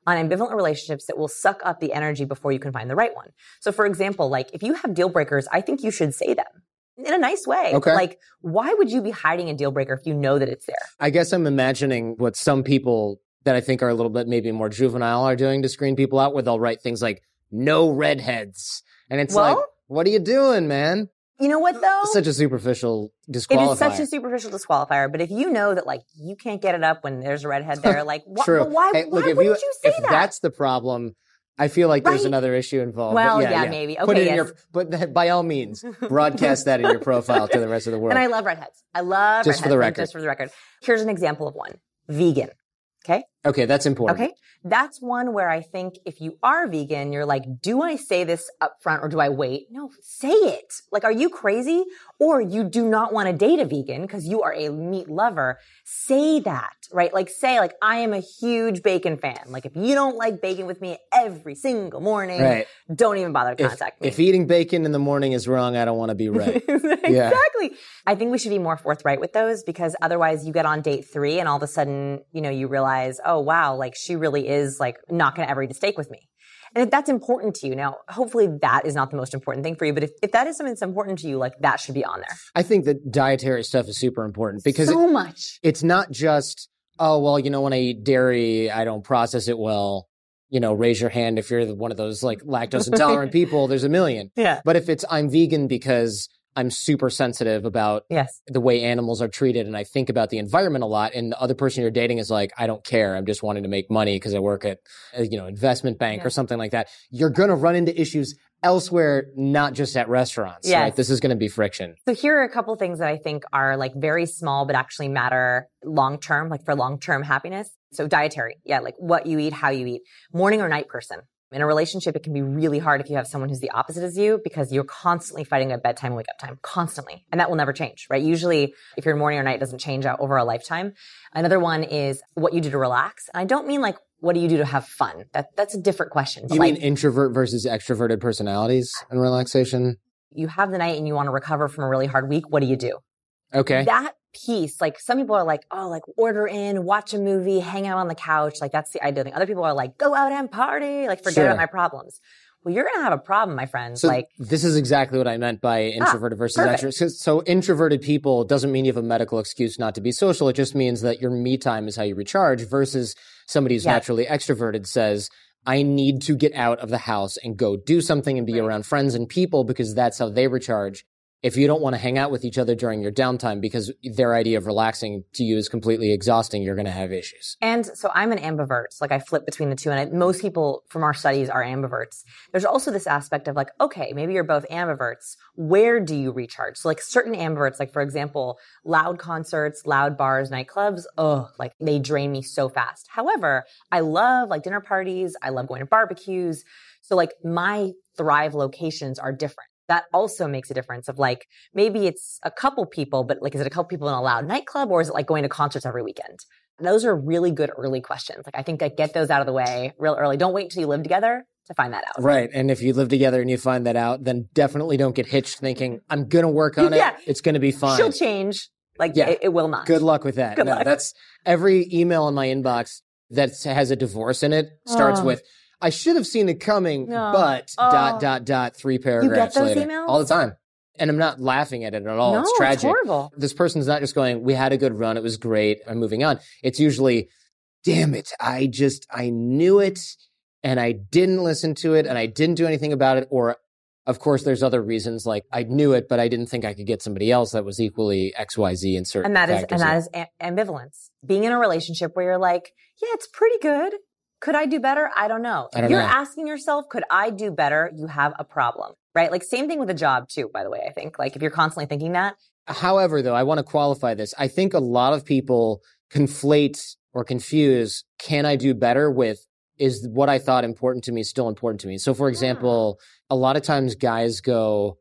on ambivalent relationships that will suck up the energy before you can find the right one. So for example, like if you have deal breakers, I think you should say them in a nice way. Okay. Like, why would you be hiding a deal breaker if you know that it's there? I guess I'm imagining what some people that I think are a little bit maybe more juvenile are doing to screen people out, where they'll write things like, no redheads. And it's Well- like, what are you doing, man? You know what though? Such a superficial It disqualifier. is such a superficial disqualifier. But if you know that like you can't get it up when there's a redhead there, like wh- True. well, why, Hey, why look, if wouldn't you, you, say if that? that's the problem, I feel like there's Right. another issue involved. Well, But yeah, maybe. Put Okay, it in yes. your, but th- by all means, broadcast that in your profile to the rest of the world. And I love redheads. I love Just for the redheads, like, record. Just for the record. Here's an example of one. Vegan. Okay. Okay, that's important. Okay. That's one where I think if you are vegan, you're like, do I say this up front or do I wait? No, say it. Like, are you crazy? Or you do not want to date a vegan because you are a meat lover. Say that, right? Like say like, I am a huge bacon fan. Like if you don't like bacon with me every single morning, Right. don't even bother to If, contact me. if eating bacon in the morning is wrong, I don't want to be right. Exactly. I think we should be more forthright with those because otherwise you get on date three and all of a sudden, you know, you realize, oh, wow, like she really is like not going to ever eat a steak with me. And if that's important to you, now, hopefully that is not the most important thing for you, but if, if that is something that's important to you, like that should be on there. I think that dietary stuff is super important because so it, much. it's not just, oh, well, you know, when I eat dairy, I don't process it well. You know, raise your hand if you're one of those like lactose intolerant people. There's a million. Yeah. But if it's I'm vegan because I'm super sensitive about Yes. the way animals are treated and I think about the environment a lot, and the other person you're dating is like, I don't care. I'm just wanting to make money because I work at a, you know, investment bank Yeah. or something like that. You're going to run into issues elsewhere, not just at restaurants. Yes. Right? This is going to be friction. So here are a couple things that I think are like very small, but actually matter long-term, like for long-term happiness. So dietary. Yeah. Like what you eat, how you eat, morning or night person. In a relationship, it can be really hard if you have someone who's the opposite as you because you're constantly fighting at bedtime and wake up time, constantly. And that will never change, right? Usually if you're morning or night, it doesn't change out over a lifetime. Another one is what you do to relax. And I don't mean like, what do you do to have fun? That That's a different question. But You like, mean introvert versus extroverted personalities and relaxation? you have the night and you want to recover from a really hard week. What do you do? Okay. That piece, like some people are like, oh, like order in, watch a movie, hang out on the couch. Like that's the ideal thing. Other people are like, go out and party, like forget Sure. about my problems. Well, you're going to have a problem, my friends. So like, this is exactly what I meant by introverted versus perfect. extroverted. So introverted people doesn't mean you have a medical excuse not to be social. It just means that your me time is how you recharge versus somebody who's Yeah. naturally extroverted says, I need to get out of the house and go do something and be Right. around friends and people because that's how they recharge. If you don't want to hang out with each other during your downtime because their idea of relaxing to you is completely exhausting, you're going to have issues. and so I'm an ambivert. So like I flip between the two. And I, most people from our studies are ambiverts. There's also this aspect of like, okay, maybe you're both ambiverts. Where do you recharge? So like certain ambiverts, like for example, loud concerts, loud bars, nightclubs, oh, like they drain me so fast. However, I love like dinner parties. I love going to barbecues. So like my thrive locations are different. That also makes a difference of like, maybe it's a couple people, but like, is it a couple people in a loud nightclub or is it like going to concerts every weekend? Those are really good early questions. Like, I think I get those out of the way real early. Don't wait until you live together to find that out. Right. And if you live together and you find that out, then definitely don't get hitched thinking, I'm going to work on it. Yeah. It's going to be fine. She'll change. Like, Yeah. it, it will not. Good luck with that. Good no, luck. that's every email in my inbox that has a divorce in it starts Oh. with, I should have seen it coming, No. but Oh. dot, dot, dot, three paragraphs those later. emails? All the time. And I'm not laughing at it at all. No, it's it's tragic. horrible. This person's not just going, we had a good run. It was great. I'm moving on. It's usually, damn it. I just, I knew it and I didn't listen to it and I didn't do anything about it. Or of course, there's other reasons like I knew it, but I didn't think I could get somebody else that was equally X Y Z in certain And that is, factors. and that is a- ambivalence. Being in a relationship where you're like, yeah, it's pretty good. Could I do better? I don't know. I don't if you're know. asking yourself, could I do better? You have a problem, right? Like same thing with a job too, by the way, I think. Like if you're constantly thinking that. However, though, I want to qualify this. I think a lot of people conflate or confuse, can I do better with, is what I thought important to me still important to me? So for example, a lot of times guys go,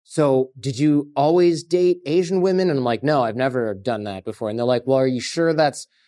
so did you always date Asian women? And I'm like, no, I've never done that before. And they're like, well, are you sure that's,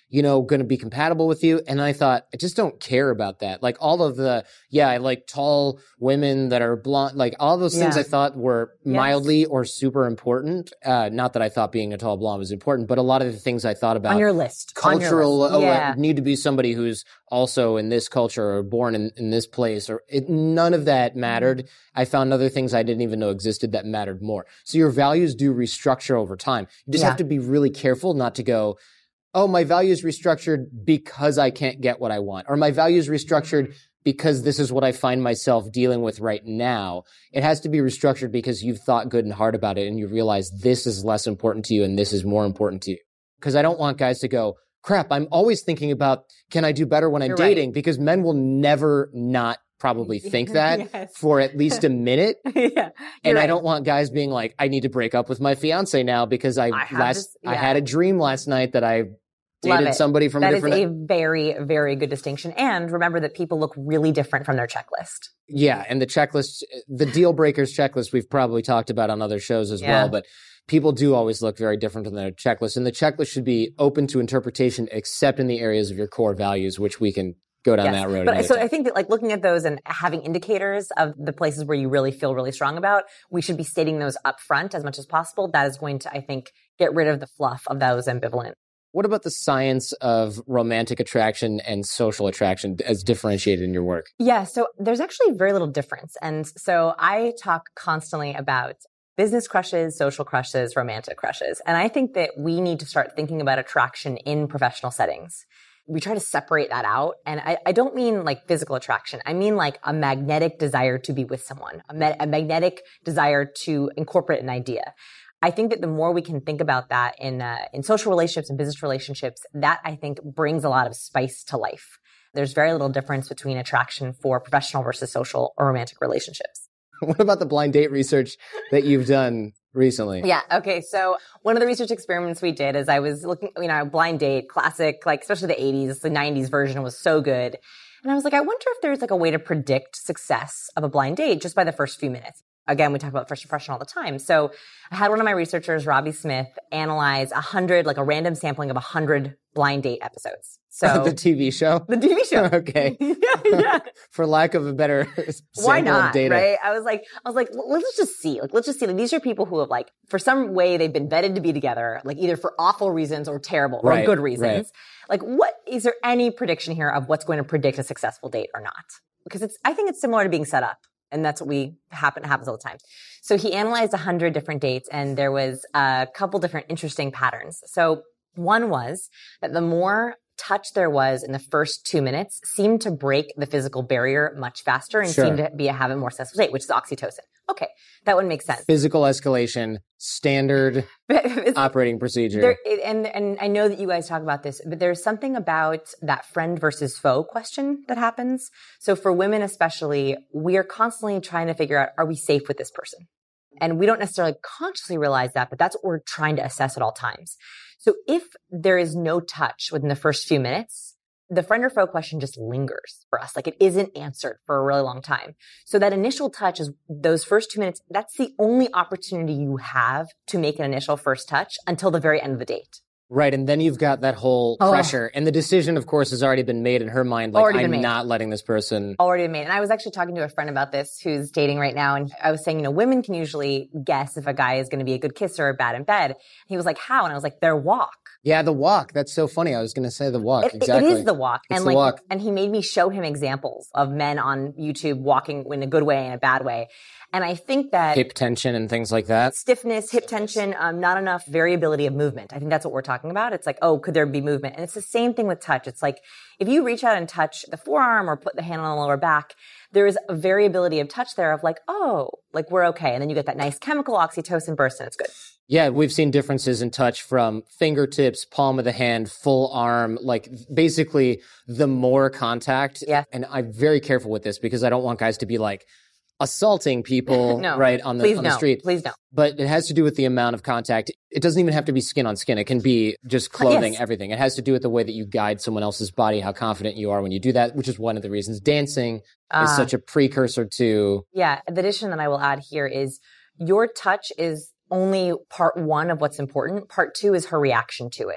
you know, going to be compatible with you. And I thought, I just don't care about that. Like all of the, yeah, I like tall women that are blonde, like all those things Yeah. I thought were Yes. mildly or super important. Uh, not that I thought being a tall blonde was important, but a lot of the things I thought about On your list. On your cultural, list. oh, Yeah. I need to be somebody who's also in this culture or born in, in this place, or it, none of that mattered. I found other things I didn't even know existed that mattered more. So your values do restructure over time. You just Yeah. have to be really careful not to go, oh, my values restructured because I can't get what I want, or my values restructured because this is what I find myself dealing with right now. It has to be restructured because you've thought good and hard about it and you realize this is less important to you and this is more important to you. Because I don't want guys to go, crap, I'm always thinking about, can I do better when I'm You're right. dating? Because men will never not probably think that Yes. for at least a minute. yeah. And You're I right. don't want guys being like, I need to break up with my fiance now because I, I have last this- I yeah. had a dream last night that I Love dated it. somebody from That a is different. a very, very good distinction. And remember that people look really different from their checklist. Yeah, and the checklist, the deal breakers checklist, we've probably talked about on other shows as Yeah. well, but people do always look very different on their checklist. And the checklist should be open to interpretation, except in the areas of your core values, which we can go down Yes. that road. But another so time. I think that like looking at those and having indicators of the places where you really feel really strong about, we should be stating those up front as much as possible. That is going to, I think, get rid of the fluff of those ambivalent. What about the science of romantic attraction and social attraction as differentiated in your work? Yeah, so there's actually very little difference. And so I talk constantly about business crushes, social crushes, romantic crushes. And I think that we need to start thinking about attraction in professional settings. We try to separate that out. And I, I don't mean like physical attraction. I mean like a magnetic desire to be with someone, a, ma- a magnetic desire to incorporate an idea. I think that the more we can think about that in uh, in social relationships and business relationships, that I think brings a lot of spice to life. There's very little difference between attraction for professional versus social or romantic relationships. What about the blind date research that you've done recently? Yeah. Okay. So one of the research experiments we did is I was looking, you know, blind date, classic, like especially the eighties, the nineties version was so good. And I was like, I wonder if there's like a way to predict success of a blind date just by the first few minutes. Again, we talk about first impression all the time. So I had one of my researchers, Robbie Smith, analyze a hundred, like a random sampling of a hundred blind date episodes. So The T V show? the T V show. Okay. yeah, yeah. For lack of a better Why sample not? of data. Right? I was like, I was like, l- let's just see. Like, let's just see. Like, these are people who have like, for some way, they've been vetted to be together, like either for awful reasons or terrible or Right, good reasons. right. Like, what is there any prediction here of what's going to predict a successful date or not? Because it's, I think it's similar to being set up. And that's what we happen happens all the time. So he analyzed a hundred different dates and there was a couple different interesting patterns. So one was that the more touch there was in the first two minutes seemed to break the physical barrier much faster and Sure. seemed to be a have a more successful date, which is oxytocin. Okay. That would make sense. Physical escalation, standard It's- operating procedure. There, it- and and I know that you guys talk about this, but there's something about that friend versus foe question that happens. So for women especially, we are constantly trying to figure out, are we safe with this person? And we don't necessarily consciously realize that, but that's what we're trying to assess at all times. So if there is no touch within the first few minutes, the friend or foe question just lingers for us. Like it isn't answered for a really long time. So that initial touch is those first two minutes. That's the only opportunity you have to make an initial first touch until the very end of the date. Right. And then you've got that whole Oh. pressure. And the decision, of course, has already been made in her mind. Like, Already been I'm made. not letting this person. Already made. And I was actually talking to a friend about this who's dating right now. And I was saying, you know, women can usually guess if a guy is going to be a good kisser or bad in bed. He was like, how? And I was like, their walk. Yeah, the walk. That's so funny. I was going to say the walk. It, exactly. it is the walk. It's and the like, walk. and he made me show him examples of men on YouTube walking in a good way and a bad way. And I think that Hip tension and things like that. stiffness, hip tension, um, not enough variability of movement. I think that's what we're talking about. It's like, oh, could there be movement? And it's the same thing with touch. It's like, if you reach out and touch the forearm or put the hand on the lower back, there is a variability of touch there of like, oh, like we're okay. And then you get that nice chemical oxytocin burst and it's good. Yeah, we've seen differences in touch from fingertips, palm of the hand, full arm, like basically the more contact. Yeah. And I'm very careful with this because I don't want guys to be like assaulting people No. right on the Please on no. the street. Please don't. But it has to do with the amount of contact. It doesn't even have to be skin on skin. It can be just clothing, Yes. everything. It has to do with the way that you guide someone else's body, how confident you are when you do that, which is one of the reasons dancing is Ah. such a precursor to. Yeah. The addition that I will add here is your touch is only part one of what's important. Part two is her reaction to it.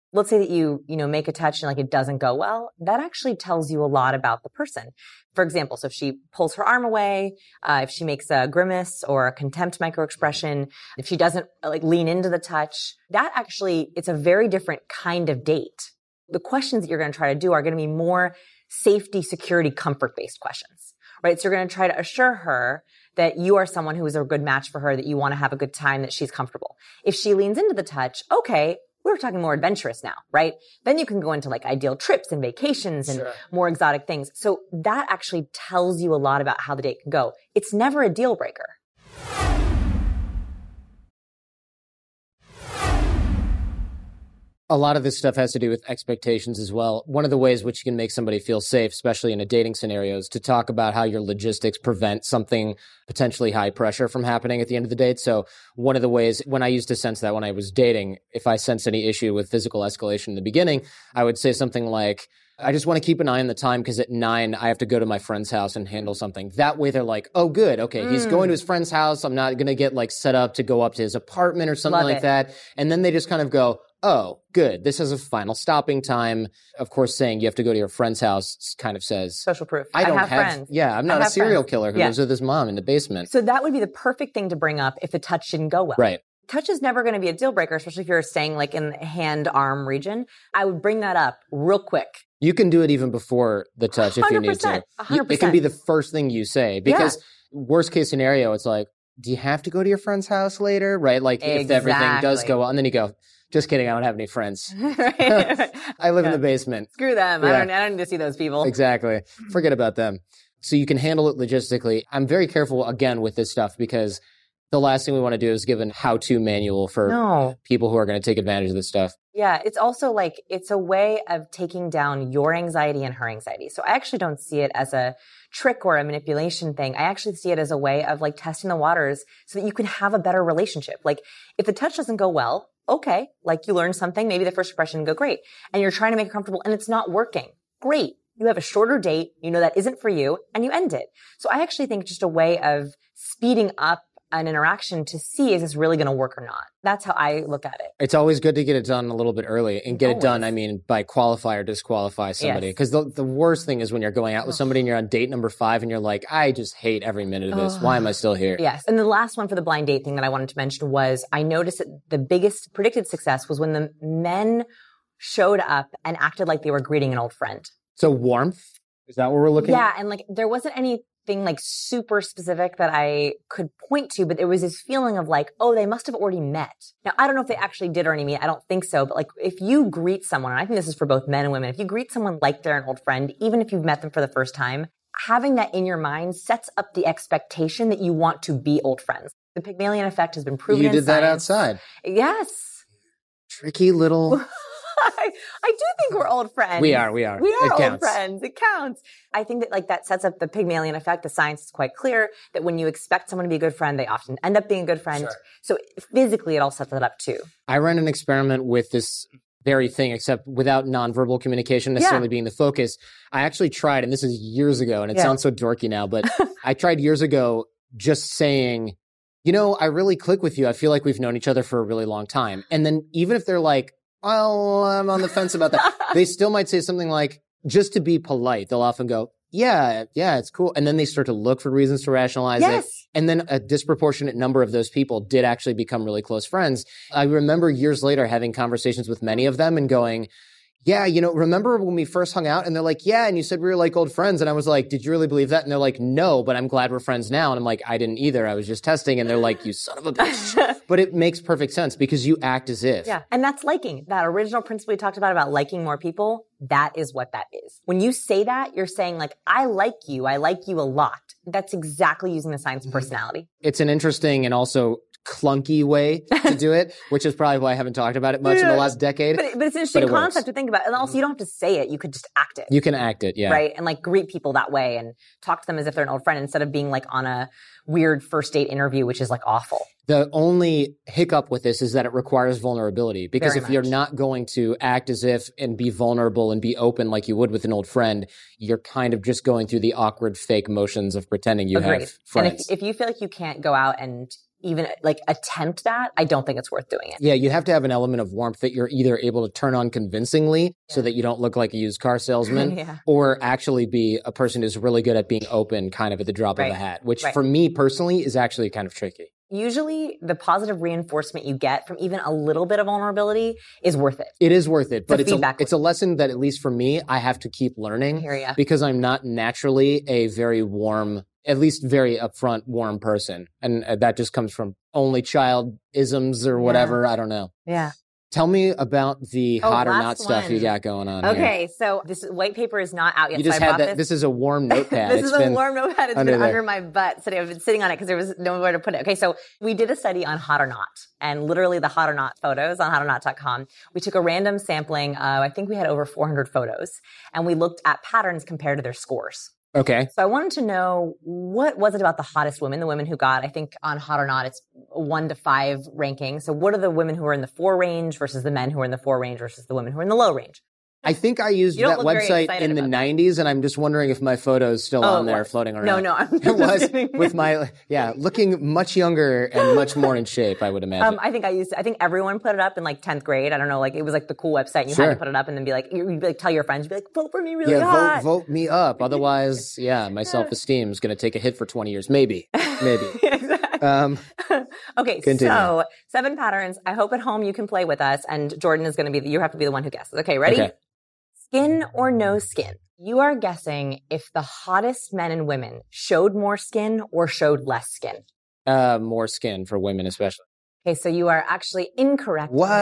let's say that you, you know, make a touch and like it doesn't go well, that actually tells you a lot about the person. For example, so if she pulls her arm away, uh, if she makes a grimace or a contempt microexpression, if she doesn't like lean into the touch, that actually, it's a very different kind of date. The questions that you're going to try to do are going to be more safety, security, comfort-based questions, right? So you're going to try to assure her that you are someone who is a good match for her, that you want to have a good time, that she's comfortable. If she leans into the touch, okay, we're talking more adventurous now, right? Then you can go into like ideal trips and vacations and sure. more exotic things. So that actually tells you a lot about how the date can go. It's never a deal breaker. A lot of this stuff has to do with expectations as well. One of the ways which you can make somebody feel safe, especially in a dating scenario, is to talk about how your logistics prevent something potentially high pressure from happening at the end of the date. So one of the ways, when I used to sense that when I was dating, if I sensed any issue with physical escalation in the beginning, I would say something like, I just want to keep an eye on the time because at nine, I have to go to my friend's house and handle something. That way they're like, oh, good. Okay, mm. he's going to his friend's house. I'm not going to get like set up to go up to his apartment or something Love like it. that. And then they just kind of go, oh, good. This has a final stopping time. Of course, saying you have to go to your friend's house kind of says social proof. I don't I have, have friends. Yeah, I'm not a serial friends. killer who yeah. lives with his mom in the basement. So that would be the perfect thing to bring up if the touch didn't go well. Right. Touch is never going to be a deal breaker, especially if you're staying like in the hand arm region. I would bring that up real quick. You can do it even before the touch if you need to. one hundred percent. It can be the first thing you say because yeah. worst case scenario, it's like, do you have to go to your friend's house later? Right? Like exactly. if everything does go well, and then you go, just kidding, I don't have any friends. right. I live yeah. in the basement. Screw them. Yeah. I don't I don't need to see those people. Exactly. Forget about them. So you can handle it logistically. I'm very careful, again, with this stuff because the last thing we want to do is give an how-to manual for no. people who are going to take advantage of this stuff. Yeah, it's also like, it's a way of taking down your anxiety and her anxiety. So I actually don't see it as a trick or a manipulation thing. I actually see it as a way of like testing the waters so that you can have a better relationship. Like if the touch doesn't go well, okay, like you learned something, maybe the first impression didn't go great, and you're trying to make it comfortable and it's not working. Great. You have a shorter date, you know that isn't for you, and you end it. So I actually think just a way of speeding up an interaction to see, is this really going to work or not? That's how I look at it. It's always good to get it done a little bit early and get always. it done, I mean, by qualify or disqualify somebody. Because yes. the, the worst thing is when you're going out with somebody and you're on date number five and you're like, I just hate every minute of this. Oh. Why am I still here? Yes. And the last one for the blind date thing that I wanted to mention was I noticed that the biggest predicted success was when the men showed up and acted like they were greeting an old friend. So warmth? Is that what we're looking yeah, at? Yeah. And like there wasn't any thing like super specific that I could point to, but there was this feeling of like, oh, they must have already met. Now, I don't know if they actually did already meet. I don't think so. But like if you greet someone, and I think this is for both men and women, if you greet someone like they're an old friend, even if you've met them for the first time, having that in your mind sets up the expectation that you want to be old friends. The Pygmalion effect has been proven in You did science. that outside. Yes. Tricky little... I, I do think we're old friends. We are, we are. We are it old counts. friends. It counts. I think that like that sets up the Pygmalion effect. The science is quite clear that when you expect someone to be a good friend, they often end up being a good friend. Sure. So physically, it all sets that up too. I ran an experiment with this very thing, except without nonverbal communication necessarily yeah. being the focus. I actually tried, and this is years ago, and it yeah. sounds so dorky now, but I tried years ago just saying, you know, I really click with you. I feel like we've known each other for a really long time. And then even if they're like, well, I'm on the fence about that. They still might say something like, just to be polite, they'll often go, yeah, yeah, it's cool. And then they start to look for reasons to rationalize yes. it. And then a disproportionate number of those people did actually become really close friends. I remember years later having conversations with many of them and going, yeah, you know, remember when we first hung out? And they're like, yeah, and you said we were like old friends. And I was like, did you really believe that? And they're like, no, but I'm glad we're friends now. And I'm like, I didn't either. I was just testing. And they're like, you son of a bitch. But it makes perfect sense because you act as if. Yeah. And that's liking. That original principle we talked about, about liking more people, that is what that is. When you say that, you're saying like, I like you. I like you a lot. That's exactly using the science of personality. It's an interesting and also clunky way to do it, which is probably why I haven't talked about it much yeah. in the last decade. But, but it's an interesting concept to think about. And also, you don't have to say it. You could just act it. You can act it, yeah. Right? And like greet people that way and talk to them as if they're an old friend instead of being like on a weird first date interview, which is like awful. The only hiccup with this is that it requires vulnerability. Because Very if much. you're not going to act as if and be vulnerable and be open like you would with an old friend, you're kind of just going through the awkward fake motions of pretending you Agreed. have friends. And if, if you feel like you can't go out and even like attempt that, I don't think it's worth doing it. Yeah, you have to have an element of warmth that you're either able to turn on convincingly yeah. so that you don't look like a used car salesman yeah. or actually be a person who's really good at being open kind of at the drop right. of a hat, which right. for me personally is actually kind of tricky. Usually the positive reinforcement you get from even a little bit of vulnerability is worth it. It is worth it, but it's a, it's a lesson that at least for me, I have to keep learning because I'm not naturally a very warm, at least very upfront, warm person. And that just comes from only child isms or whatever. Yeah. I don't know. Yeah. Tell me about the oh, hot or not stuff one. you got going on Okay, here. so this white paper is not out yet. You just so I had that. This. this is a warm notepad. this it's is been a warm notepad. It's under been there. under my butt today. I've been sitting on it because there was nowhere to put it. Okay, so we did a study on hot or not, and literally the hot or not photos on hot or not dot com. We took a random sampling. Uh, I think we had over four hundred photos, and we looked at patterns compared to their scores. Okay. So I wanted to know, what was it about the hottest women, the women who got, I think on Hot or Not, it's a one to five ranking. So what are the women who are in the four range versus the men who are in the four range versus the women who are in the low range? I think I used that website in the nineties, and I'm just wondering if my photo is still oh, on there what? floating around. No, no. I'm it was with my, yeah, looking much younger and much more in shape, I would imagine. Um, I think I used to, I think everyone put it up in like tenth grade. I don't know, like it was like the cool website. You sure. had to put it up and then be like, you'd be like, tell your friends, you'd be like, vote for me really yeah, hot. Yeah, vote, vote me up. Otherwise, yeah, my self-esteem is going to take a hit for twenty years. Maybe, maybe. Exactly. Um, okay, continue. So seven patterns. I hope at home you can play with us, and Jordan is going to be, the, you have to be the one who guesses. Okay, ready? Okay. Skin or no skin? You are guessing if the hottest men and women showed more skin or showed less skin. Uh, more skin for women, especially. Okay, so you are actually incorrect. What?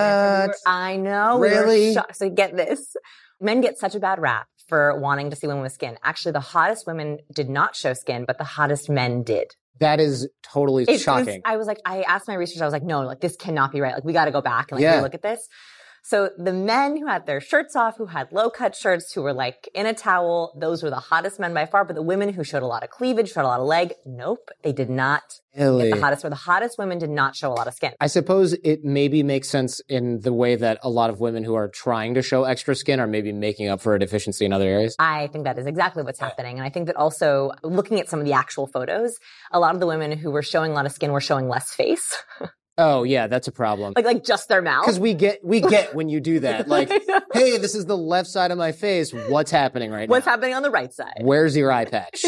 I know. Really? We were so get this. Men get such a bad rap for wanting to see women with skin. Actually, the hottest women did not show skin, but the hottest men did. That is totally it shocking. Was, I was like, I asked my researchers, I was like, no, like this cannot be right. Like we got to go back and like yeah. look at this. So the men who had their shirts off, who had low-cut shirts, who were like in a towel, those were the hottest men by far. But the women who showed a lot of cleavage, showed a lot of leg, nope, they did not really? get the hottest. Where the hottest women did not show a lot of skin. I suppose it maybe makes sense in the way that a lot of women who are trying to show extra skin are maybe making up for a deficiency in other areas. I think that is exactly what's happening. And I think that also looking at some of the actual photos, a lot of the women who were showing a lot of skin were showing less face. Oh yeah, that's a problem. Like, like just their mouth. Because we get, we get when you do that. Like, hey, this is the left side of my face. What's happening right What's now? happening on the right side? Where's your eye patch?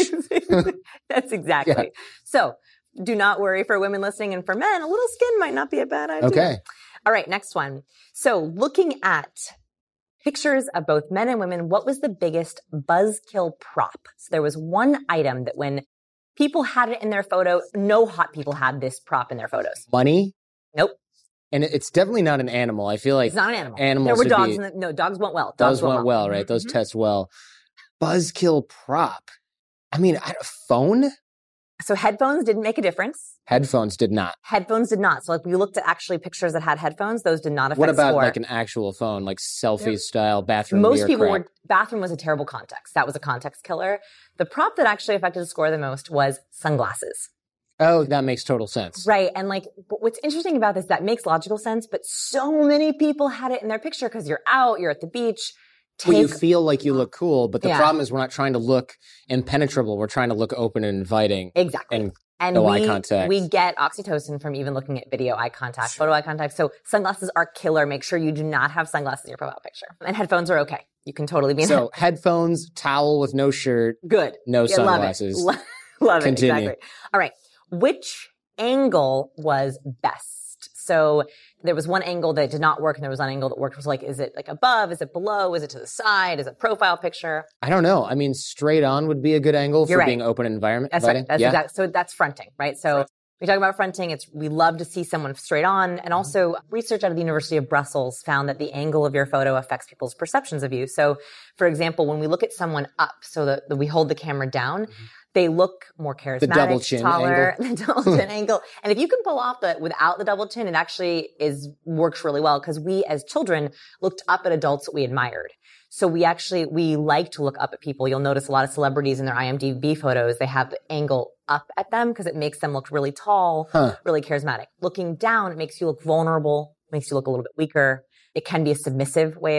That's exactly. Yeah. So do not worry for women listening, and for men, a little skin might not be a bad idea. Okay. All right, next one. So looking at pictures of both men and women, what was the biggest buzzkill prop? So there was one item that when people had it in their photo, no hot people had this prop in their photos. Money? Nope. And it's definitely not an animal. I feel like it's not an animal. Animals there were dogs. Be, in the, no, dogs went well. Dogs went, went well, well right? Mm-hmm. Those test well. Buzzkill prop. I mean, I, phone? So headphones didn't make a difference. Headphones did not. Headphones did not. So like we looked at actually pictures that had headphones, those did not affect What about score. like an actual phone, like selfie style bathroom Most people crap? were, bathroom was a terrible context. That was a context killer. The prop that actually affected the score the most was sunglasses. Oh, that makes total sense. Right. And like, what's interesting about this, that makes logical sense, but so many people had it in their picture because you're out, you're at the beach. Take, well, you feel like you look cool, but the yeah. problem is we're not trying to look impenetrable. We're trying to look open and inviting. Exactly. And, and no we, eye contact. We get oxytocin from even looking at video eye contact, sure. photo eye contact. So sunglasses are killer. Make sure you do not have sunglasses in your profile picture. And headphones are okay. You can totally be in So headphones, towel with no shirt. Good. No yeah, sunglasses. Love it. Love it. Continue. Exactly. All right. Which angle was best? So there was one angle that did not work and there was one angle that worked. It was like, is it like above? Is it below? Is it to the side? Is it profile picture? I don't know. I mean, straight on would be a good angle You're for right. being open environment. That's inviting. right. That's yeah. exactly. So that's fronting, right? So right. we talk about fronting. It's, we love to see someone straight on. And also research out of the University of Brussels found that the angle of your photo affects people's perceptions of you. So for example, when we look at someone up, so that, that we hold the camera down, mm-hmm. they look more charismatic, the double chin taller, angle. the double chin angle. And if you can pull off the without the double chin, it actually is works really well because we as children looked up at adults that we admired. So we actually, we like to look up at people. You'll notice a lot of celebrities in their I M D B photos, they have the angle up at them because it makes them look really tall, huh. really charismatic. Looking down, it makes you look vulnerable, makes you look a little bit weaker. It can be a submissive way of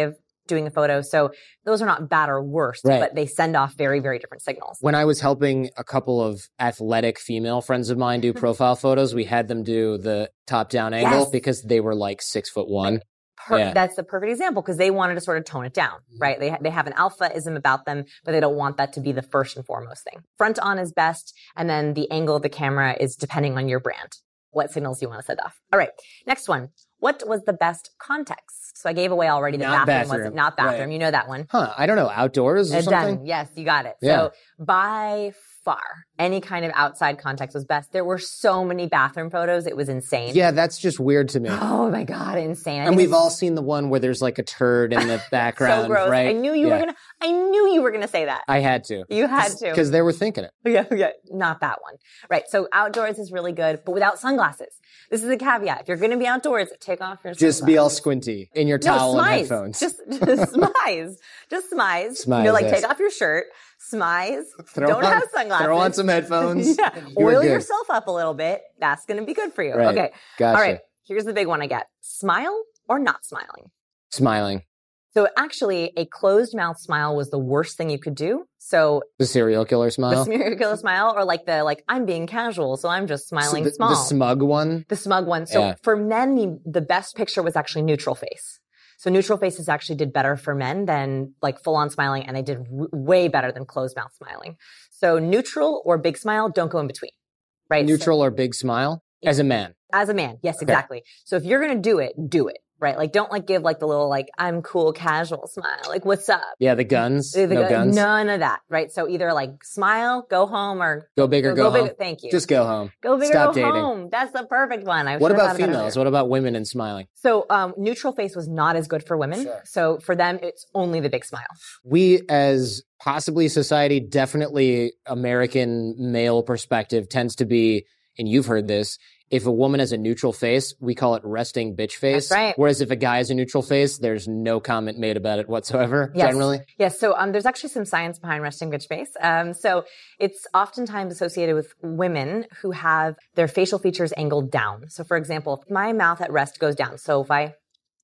doing a photo. So those are not bad or worse, Right. but they send off very, very different signals. When I was helping a couple of athletic female friends of mine do profile photos, we had them do the top-down angle Yes. because they were like six foot one. Per- Yeah. That's the perfect example because they wanted to sort of tone it down, right? They, ha- they have an alphaism about them, but they don't want that to be the first and foremost thing. Front on is best, and then the angle of the camera is depending on your brand. What signals you want to set off. All right, next one. What was the best context? So I gave away already the Not bathroom, bathroom. wasn't not bathroom. Right. You know that one. Huh, I don't know, outdoors or Uh, something? Done. Yes, you got it. Yeah. So by far, any kind of outside context was best. There were so many bathroom photos. It was insane. Yeah, that's just weird to me. Oh my God, insane. I And think we've it's all seen the one where there's like a turd in the background, so gross. right? I knew you Yeah. were gonna, I knew you were gonna say that. I had to. You had to. Because they were thinking it. Yeah, yeah, not that one. Right. So outdoors is really good, but without sunglasses. This is a caveat. If you're going to be outdoors, take off your sunglasses. Just be all squinty in your towel no, and smize. headphones. Just, just smize. Just smize. Smize, You know, like yes. take off your shirt, smize. Throw Don't on- have sunglasses. Throw on some headphones. yeah. You're Oil good. yourself up a little bit. That's going to be good for you. Right. Okay. Gotcha. All right. Here's the big one I get. Smile or not smiling. Smiling. So actually, a closed mouth smile was the worst thing you could do. So The serial killer smile. the serial killer smile, or like the like I'm being casual, so I'm just smiling So the, small. the smug one. The smug one. So Yeah. for men, the, the best picture was actually neutral face. So neutral faces actually did better for men than like full on smiling, and they did w- way better than closed mouth smiling. So neutral or big smile, don't go in between. Right? Neutral or big smile as a man. So, as a man, yes, Okay. exactly. So if you're gonna do it, do it. Right? Like don't like give like the little like I'm cool casual smile. Like what's up? Yeah, the guns. The- the no gu- guns. None of that. Right? So either like smile, go home, or Go big or go, home. big. Thank you. Just go home. go big stop or go dating. home. That's the perfect one. I What should've about thought of that females? earlier. What about women and smiling? So um, neutral face was not as good for women. Sure. So for them, it's only the big smile. We, as possibly society, definitely American male perspective tends to be, and you've heard this, if a woman has a neutral face, we call it resting bitch face. That's right. Whereas if a guy has a neutral face, there's no comment made about it whatsoever, Yes. generally. Yes. So um, there's actually some science behind resting bitch face. Um, so it's oftentimes associated with women who have their facial features angled down. So for example, if my mouth at rest goes down. So if I,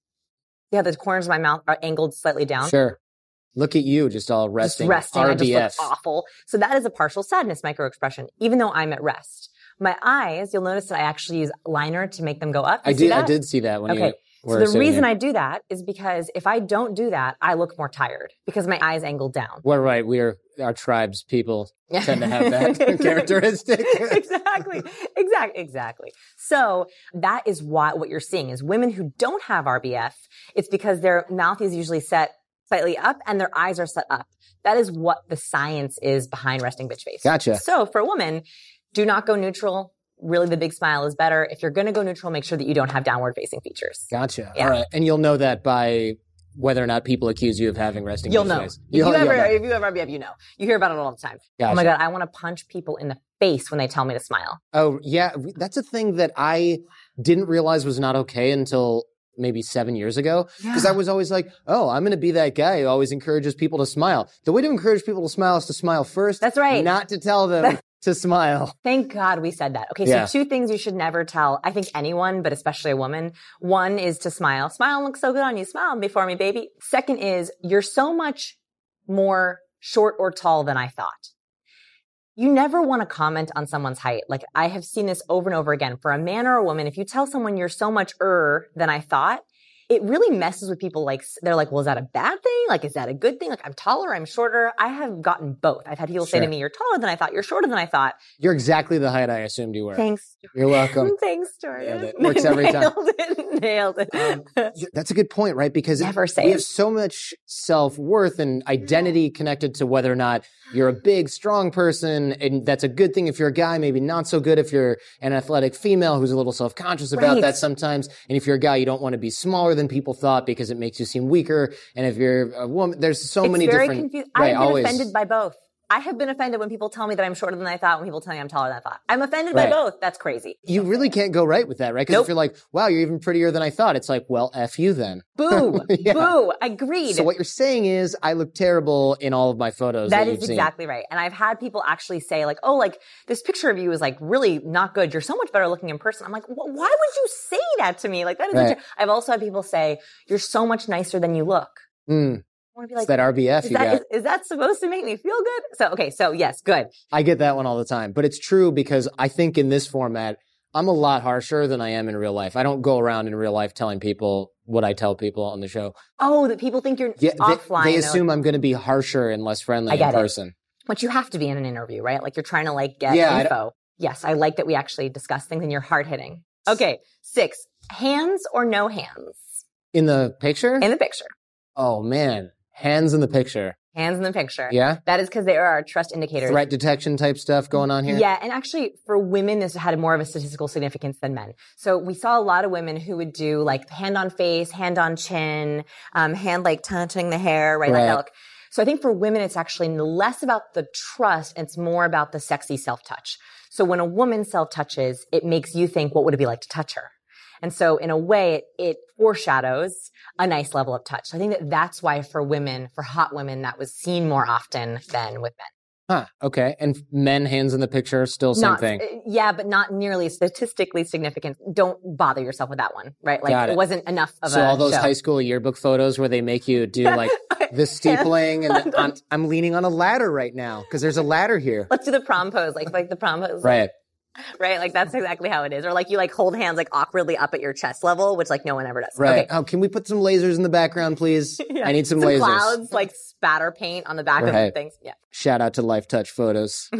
yeah, the corners of my mouth are angled slightly down. Sure. Look at you, just all resting. Just resting. R I B F. just look awful. So that is a partial sadness microexpression, even though I'm at rest. My eyes, you'll notice that I actually use liner to make them go up. You I see did. that? I did see that when Okay. you were So the sitting reason here. I do that is because if I don't do that, I look more tired because my eyes angle down. Well, right. We are our tribes people tend to have that characteristic. exactly. Exactly. Exactly. So that is why what you're seeing is women who don't have R B F. It's because their mouth is usually set slightly up and their eyes are set up. That is what the science is behind resting bitch face. Gotcha. So for a woman, do not go neutral. Really, the big smile is better. If you're going to go neutral, make sure that you don't have downward facing features. Gotcha. Yeah. All right. And you'll know that by whether or not people accuse you of having resting You'll bitch know. face. If you You'll- ever, you'll know. if you ever, if you know, you hear about it all the time. Gotcha. Oh my God, I want to punch people in the face when they tell me to smile. Oh, yeah. That's a thing that I didn't realize was not okay until maybe seven years ago. Because I was always like, oh, I'm going to be that guy who always encourages people to smile. The way to encourage people to smile is to smile first. That's right. Not to tell them to smile. Thank God we said that. Okay, Yeah. so two things you should never tell, I think anyone, but especially a woman. One is to smile. Smile looks so good on you. Smile before me, baby. Second is you're so much more short or tall than I thought. You never want to comment on someone's height. Like I have seen this over and over again. For a man or a woman, if you tell someone you're so much er than I thought, it really messes with people. Like they're like, well, is that a bad thing? Like, is that a good thing? Like I'm taller, I'm shorter. I have gotten both. I've had people say to Sure. me, you're taller than I thought, you're shorter than I thought. You're exactly the height I assumed you were. Thanks. You're welcome. Thanks, Jordan. Nailed it. Works every time. Nailed it. Nailed it. Um, That's a good point, right? Because Never say we it. have so much self-worth and identity connected to whether or not you're a big, strong person, and that's a good thing if you're a guy, maybe not so good if you're an athletic female who's a little self-conscious about Right. that sometimes. And if you're a guy, you don't want to be smaller than people thought because it makes you seem weaker. And if you're a woman, there's so it's many very different... confusing. Right, I've been always. offended by both. I have been offended when people tell me that I'm shorter than I thought, when people tell me I'm taller than I thought. I'm offended Right. by both. That's crazy. You really can't go right with that, right? Because Nope. if you're like, wow, you're even prettier than I thought, it's like, well, F you then. Boo. Yeah. Boo. Agreed. So what you're saying is I look terrible in all of my photos that, That you've is seen. exactly right. And I've had people actually say like, oh, like this picture of you is like really not good. You're so much better looking in person. I'm like, wh- why would you say that to me? Like that is Right. such a- I've also had people say, you're so much nicer than you look. Mm. I want to be like, it's that R B F is you that, got. is, is that supposed to make me feel good? So, okay. So yes, good. I get that one all the time, but it's true because I think in this format, I'm a lot harsher than I am in real life. I don't go around in real life telling people what I tell people on the show. Oh, that people think you're Yeah, offline. They, they They're assume like, I'm going to be harsher and less friendly I in get it. person. Which you have to be in an interview, right? Like you're trying to like get Yeah, I info. Yes, I like that we actually discuss things and you're hard hitting. Okay, six, hands or no hands In the picture? in the picture. Oh, man. Hands in the picture. Hands in the picture. Yeah? That is because they are our trust indicators. Threat detection type stuff going on here? Yeah, and actually for women, this had more of a statistical significance than men. So we saw a lot of women who would do like hand on face, hand on chin, um, hand like touching the hair, right? Right. Like that look. So I think for women, it's actually less about the trust. It's more about the sexy self-touch. So when a woman self-touches, it makes you think, what would it be like to touch her? And so in a way, it, it foreshadows a nice level of touch. So I think that that's why for women, for hot women, that was seen more often than with men. Huh, okay. And men, hands in the picture, still same Not, thing. uh, Yeah, but not nearly statistically significant. Don't bother yourself with that one, right? Like Got it. it. wasn't enough of So a all those show. high school yearbook photos where they make you do like the steepling and the, I'm, I'm leaning on a ladder right now because there's a ladder here. Let's do the prom pose, like like the prom pose, Right. right? Like that's exactly how it is. Or like you like hold hands like awkwardly up at your chest level, which like no one ever does. Right. Okay. Oh, can we put some lasers in the background, please? Yeah. I need some, some lasers. clouds, like spatter paint on the back Right. of things. Yeah. Shout out to Life Touch Photos.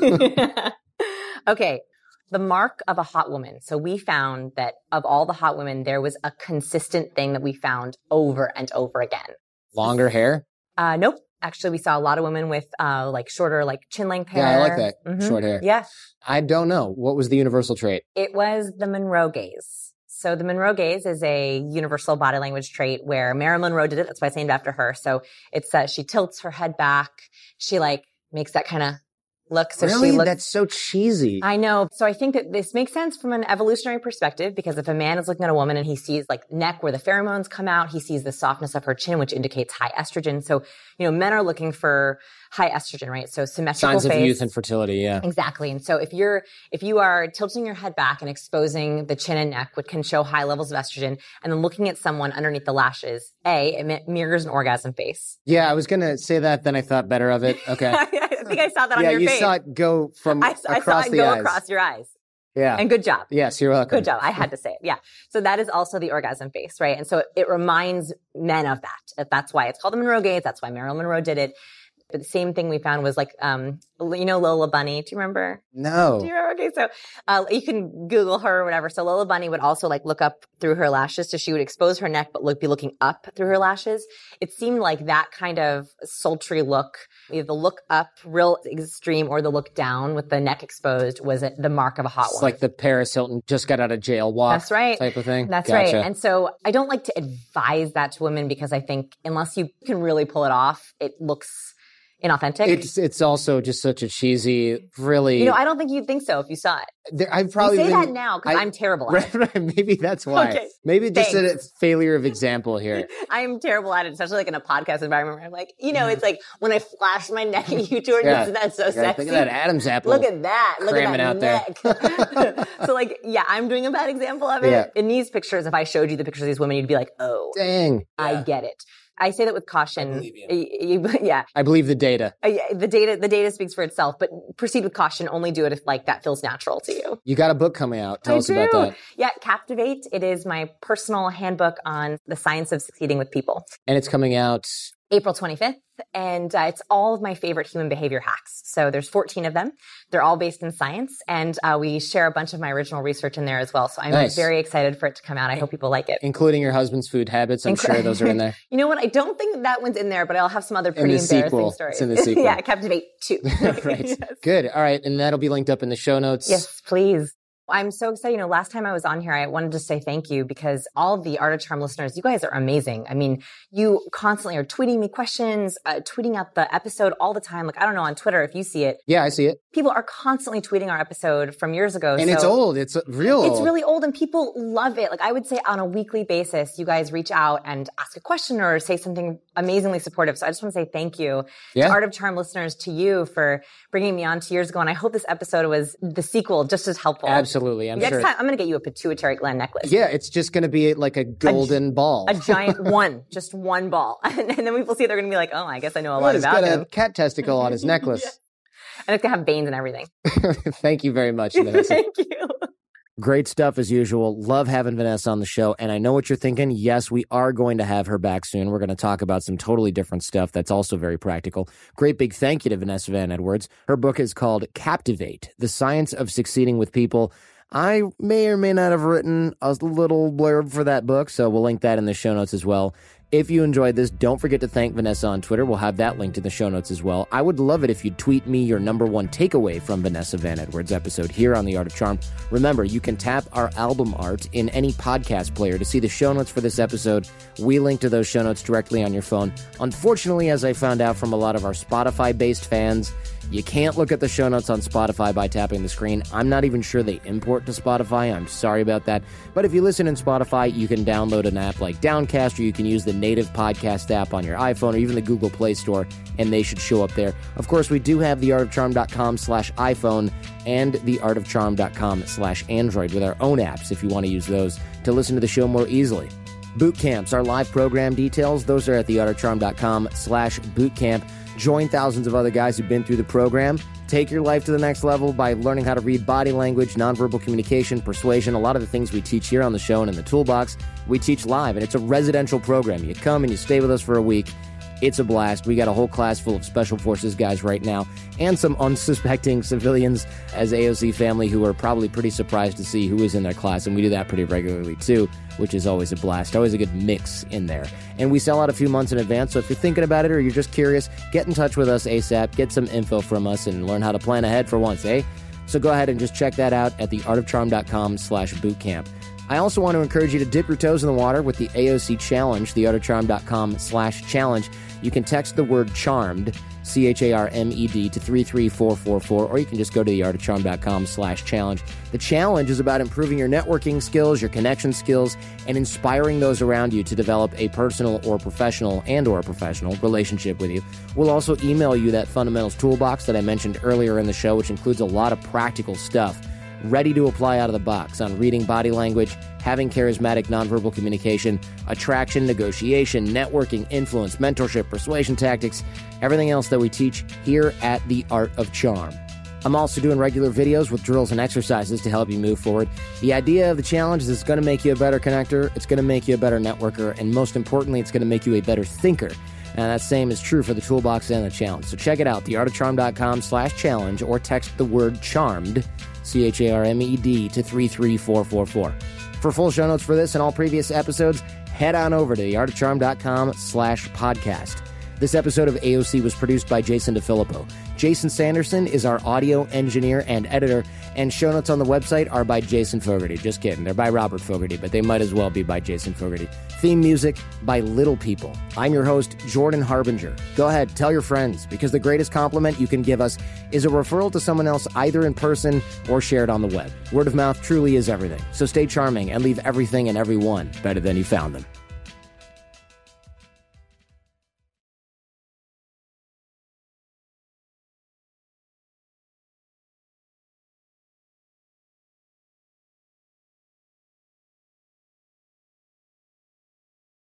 Okay. The mark of a hot woman. So we found that of all the hot women, there was a consistent thing that we found over and over again. Longer hair? Uh, nope. Actually, we saw a lot of women with uh, like shorter, like chin length hair. Yeah, I like that. Mhm. Short hair. Yeah. I don't know. What was the universal trait? It was the Monroe gaze. So the Monroe gaze is a universal body language trait where Marilyn Monroe did it. That's why it's named after her. So it's uh, she tilts her head back. She like makes that kind of look. So really? she looks. That's so cheesy. I know. So I think that this makes sense from an evolutionary perspective because if a man is looking at a woman and he sees like neck where the pheromones come out, he sees the softness of her chin, which indicates high estrogen. So, you know, men are looking for high estrogen, right? So symmetrical Signs of face. youth and fertility, yeah. Exactly. And so if you're, if you are tilting your head back and exposing the chin and neck, which can show high levels of estrogen, and then looking at someone underneath the lashes, A, it mi- mirrors an orgasm face. Yeah, I was going to say that, then I thought better of it. Okay. I think I saw that on yeah, your you face. saw it go from I, I across saw it the go eyes. across your eyes. Yeah. And good job. Yes, you're welcome. Good job. I had to say it. Yeah. So that is also the orgasm face, right? And so it, it reminds men of that. That's why it's called the Monroe gaze. That's why Marilyn Monroe did it. But the same thing we found was like, um, you know, Lola Bunny. Do you remember? No. Do you remember? Okay. So, uh, you can Google her or whatever. So Lola Bunny would also like look up through her lashes. So she would expose her neck, but look, be looking up through her lashes. It seemed like that kind of sultry look, either the look up real extreme or the look down with the neck exposed was the mark of a hot It's woman. like the Paris Hilton just got out of jail walk. That's right. Type of thing. That's Gotcha. right. And so I don't like to advise that to women because I think unless you can really pull it off, it looks inauthentic. It's it's also just such a cheesy, really. You know, I don't think you'd think so if you saw it. there, I've probably you say been, that now because I- I'm terrible at Right, right. Maybe that's why. Okay. Maybe just a Thanks. failure of example here. it. I'm terrible at it, especially like in a podcast environment where I'm like, you know, it's like when I flash my neck at you, Jordan, Yeah. isn't that so Yeah, sexy? think of that Adam's apple. Look at that. Look cramming at out that there. neck. So like, yeah, I'm doing a bad example of it. Yeah. In these pictures, if I showed you the pictures of these women, you'd be like, oh, Dang. I get it. I say that with caution. I believe you. Y- y- Yeah. I believe the data. Uh, yeah, the data, the data speaks for itself, but proceed with caution. Only do it if like that feels natural to you. You got a book coming out. Tell I us do. about that. Yeah, Captivate. It is my personal handbook on the science of succeeding with people. And it's coming out. April twenty-fifth, and uh, it's all of my favorite human behavior hacks. So there's fourteen of them. They're all based in science, and uh, we share a bunch of my original research in there as well. So I'm Nice. very excited for it to come out. I hope people like it. Including your husband's food habits. I'm Incre- sure those are in there. You know what? I don't think that one's in there, but I'll have some other pretty the embarrassing sequel. stories. It's in the sequel. Yeah, Captivate two. Right. Yes. Good. All right. And that'll be linked up in the show notes. Yes, please. I'm so excited. You know, last time I was on here, I wanted to say thank you because all of the Art of Charm listeners, you guys are amazing. I mean, you constantly are tweeting me questions, uh, tweeting out the episode all the time. Like, I don't know, on Twitter, if you see it, Yeah, I see it. people are constantly tweeting our episode from years ago. And so it's old. It's real old. It's really old and people love it. Like I would say on a weekly basis, you guys reach out and ask a question or say something amazingly supportive. So I just want to say thank you Yeah. to Art of Charm listeners, to you for bringing me on two years ago. And I hope this episode was the sequel just as helpful. Absolutely. Absolutely. I'm Next sure. time, I'm going to get you a pituitary gland necklace. Yeah, it's just going to be like a golden a, ball. A giant one. Just one ball. And, and then people see it, they're going to be like, oh, I guess I know a lot He's about got him. a cat testicle on his necklace. Yeah. And it's going to have veins and everything. Thank you very much, Vanessa. Thank you. Great stuff as usual. Love having Vanessa on the show. And I know what you're thinking. Yes, we are going to have her back soon. We're going to talk about some totally different stuff that's also very practical. Great big thank you to Vanessa Van Edwards. Her book is called Captivate, The Science of Succeeding with People. I may or may not have written a little blurb for that book, so we'll link that in the show notes as well. If you enjoyed this, don't forget to thank Vanessa on Twitter. We'll have that linked in the show notes as well. I would love it if you'd tweet me your number one takeaway from Vanessa Van Edwards' episode here on The Art of Charm. Remember, you can tap our album art in any podcast player to see the show notes for this episode. We link to those show notes directly on your phone. Unfortunately, as I found out from a lot of our Spotify-based fans, you can't look at the show notes on Spotify by tapping the screen. I'm not even sure they import to Spotify. I'm sorry about that. But if you listen in Spotify, you can download an app like Downcast, or you can use the native podcast app on your iPhone or even the Google Play Store, and they should show up there. Of course, we do have theartofcharm.com slash iPhone and theartofcharm.com slash Android with our own apps if you want to use those to listen to the show more easily. Boot camps, our live program details, those are at theartofcharm.com slash bootcamp. Join thousands of other guys who've been through the program. Take your life to the next level by learning how to read body language, nonverbal communication, persuasion. A lot of the things we teach here on the show and in the toolbox, we teach live, and it's a residential program. You come and you stay with us for a week. It's a blast. We got a whole class full of Special Forces guys right now and some unsuspecting civilians as A O C family who are probably pretty surprised to see who is in their class, and we do that pretty regularly too, which is always a blast. Always a good mix in there. And we sell out a few months in advance, so if you're thinking about it or you're just curious, get in touch with us ASAP, get some info from us, and learn how to plan ahead for once, eh? So go ahead and just check that out at theartofcharm.com slash bootcamp. I also want to encourage you to dip your toes in the water with the A O C Challenge, theartofcharm.com slash challenge. You can text the word charmed, C H A R M E D, to three three four four four, or you can just go to theartofcharm.com slash challenge. The challenge is about improving your networking skills, your connection skills, and inspiring those around you to develop a personal or professional and or professional relationship with you. We'll also email you that fundamentals toolbox that I mentioned earlier in the show, which includes a lot of practical stuff ready to apply out of the box on reading body language, having charismatic nonverbal communication, attraction, negotiation, networking, influence, mentorship, persuasion tactics, everything else that we teach here at The Art of Charm. I'm also doing regular videos with drills and exercises to help you move forward. The idea of the challenge is it's going to make you a better connector, it's going to make you a better networker, and most importantly, it's going to make you a better thinker. And that same is true for the toolbox and the challenge. So check it out, theartofcharm.com slash challenge, or text the word charmed, C H A R M E D, to three three four four four. For full show notes for this and all previous episodes, head on over to theartofcharm.com slash podcast. This episode of A O C was produced by Jason DeFilippo. Jason Sanderson is our audio engineer and editor, and show notes on the website are by Jason Fogarty. Just kidding. They're by Robert Fogarty, but they might as well be by Jason Fogarty. Theme music by Little People. I'm your host, Jordan Harbinger. Go ahead, tell your friends, because the greatest compliment you can give us is a referral to someone else either in person or shared on the web. Word of mouth truly is everything. So stay charming and leave everything and everyone better than you found them.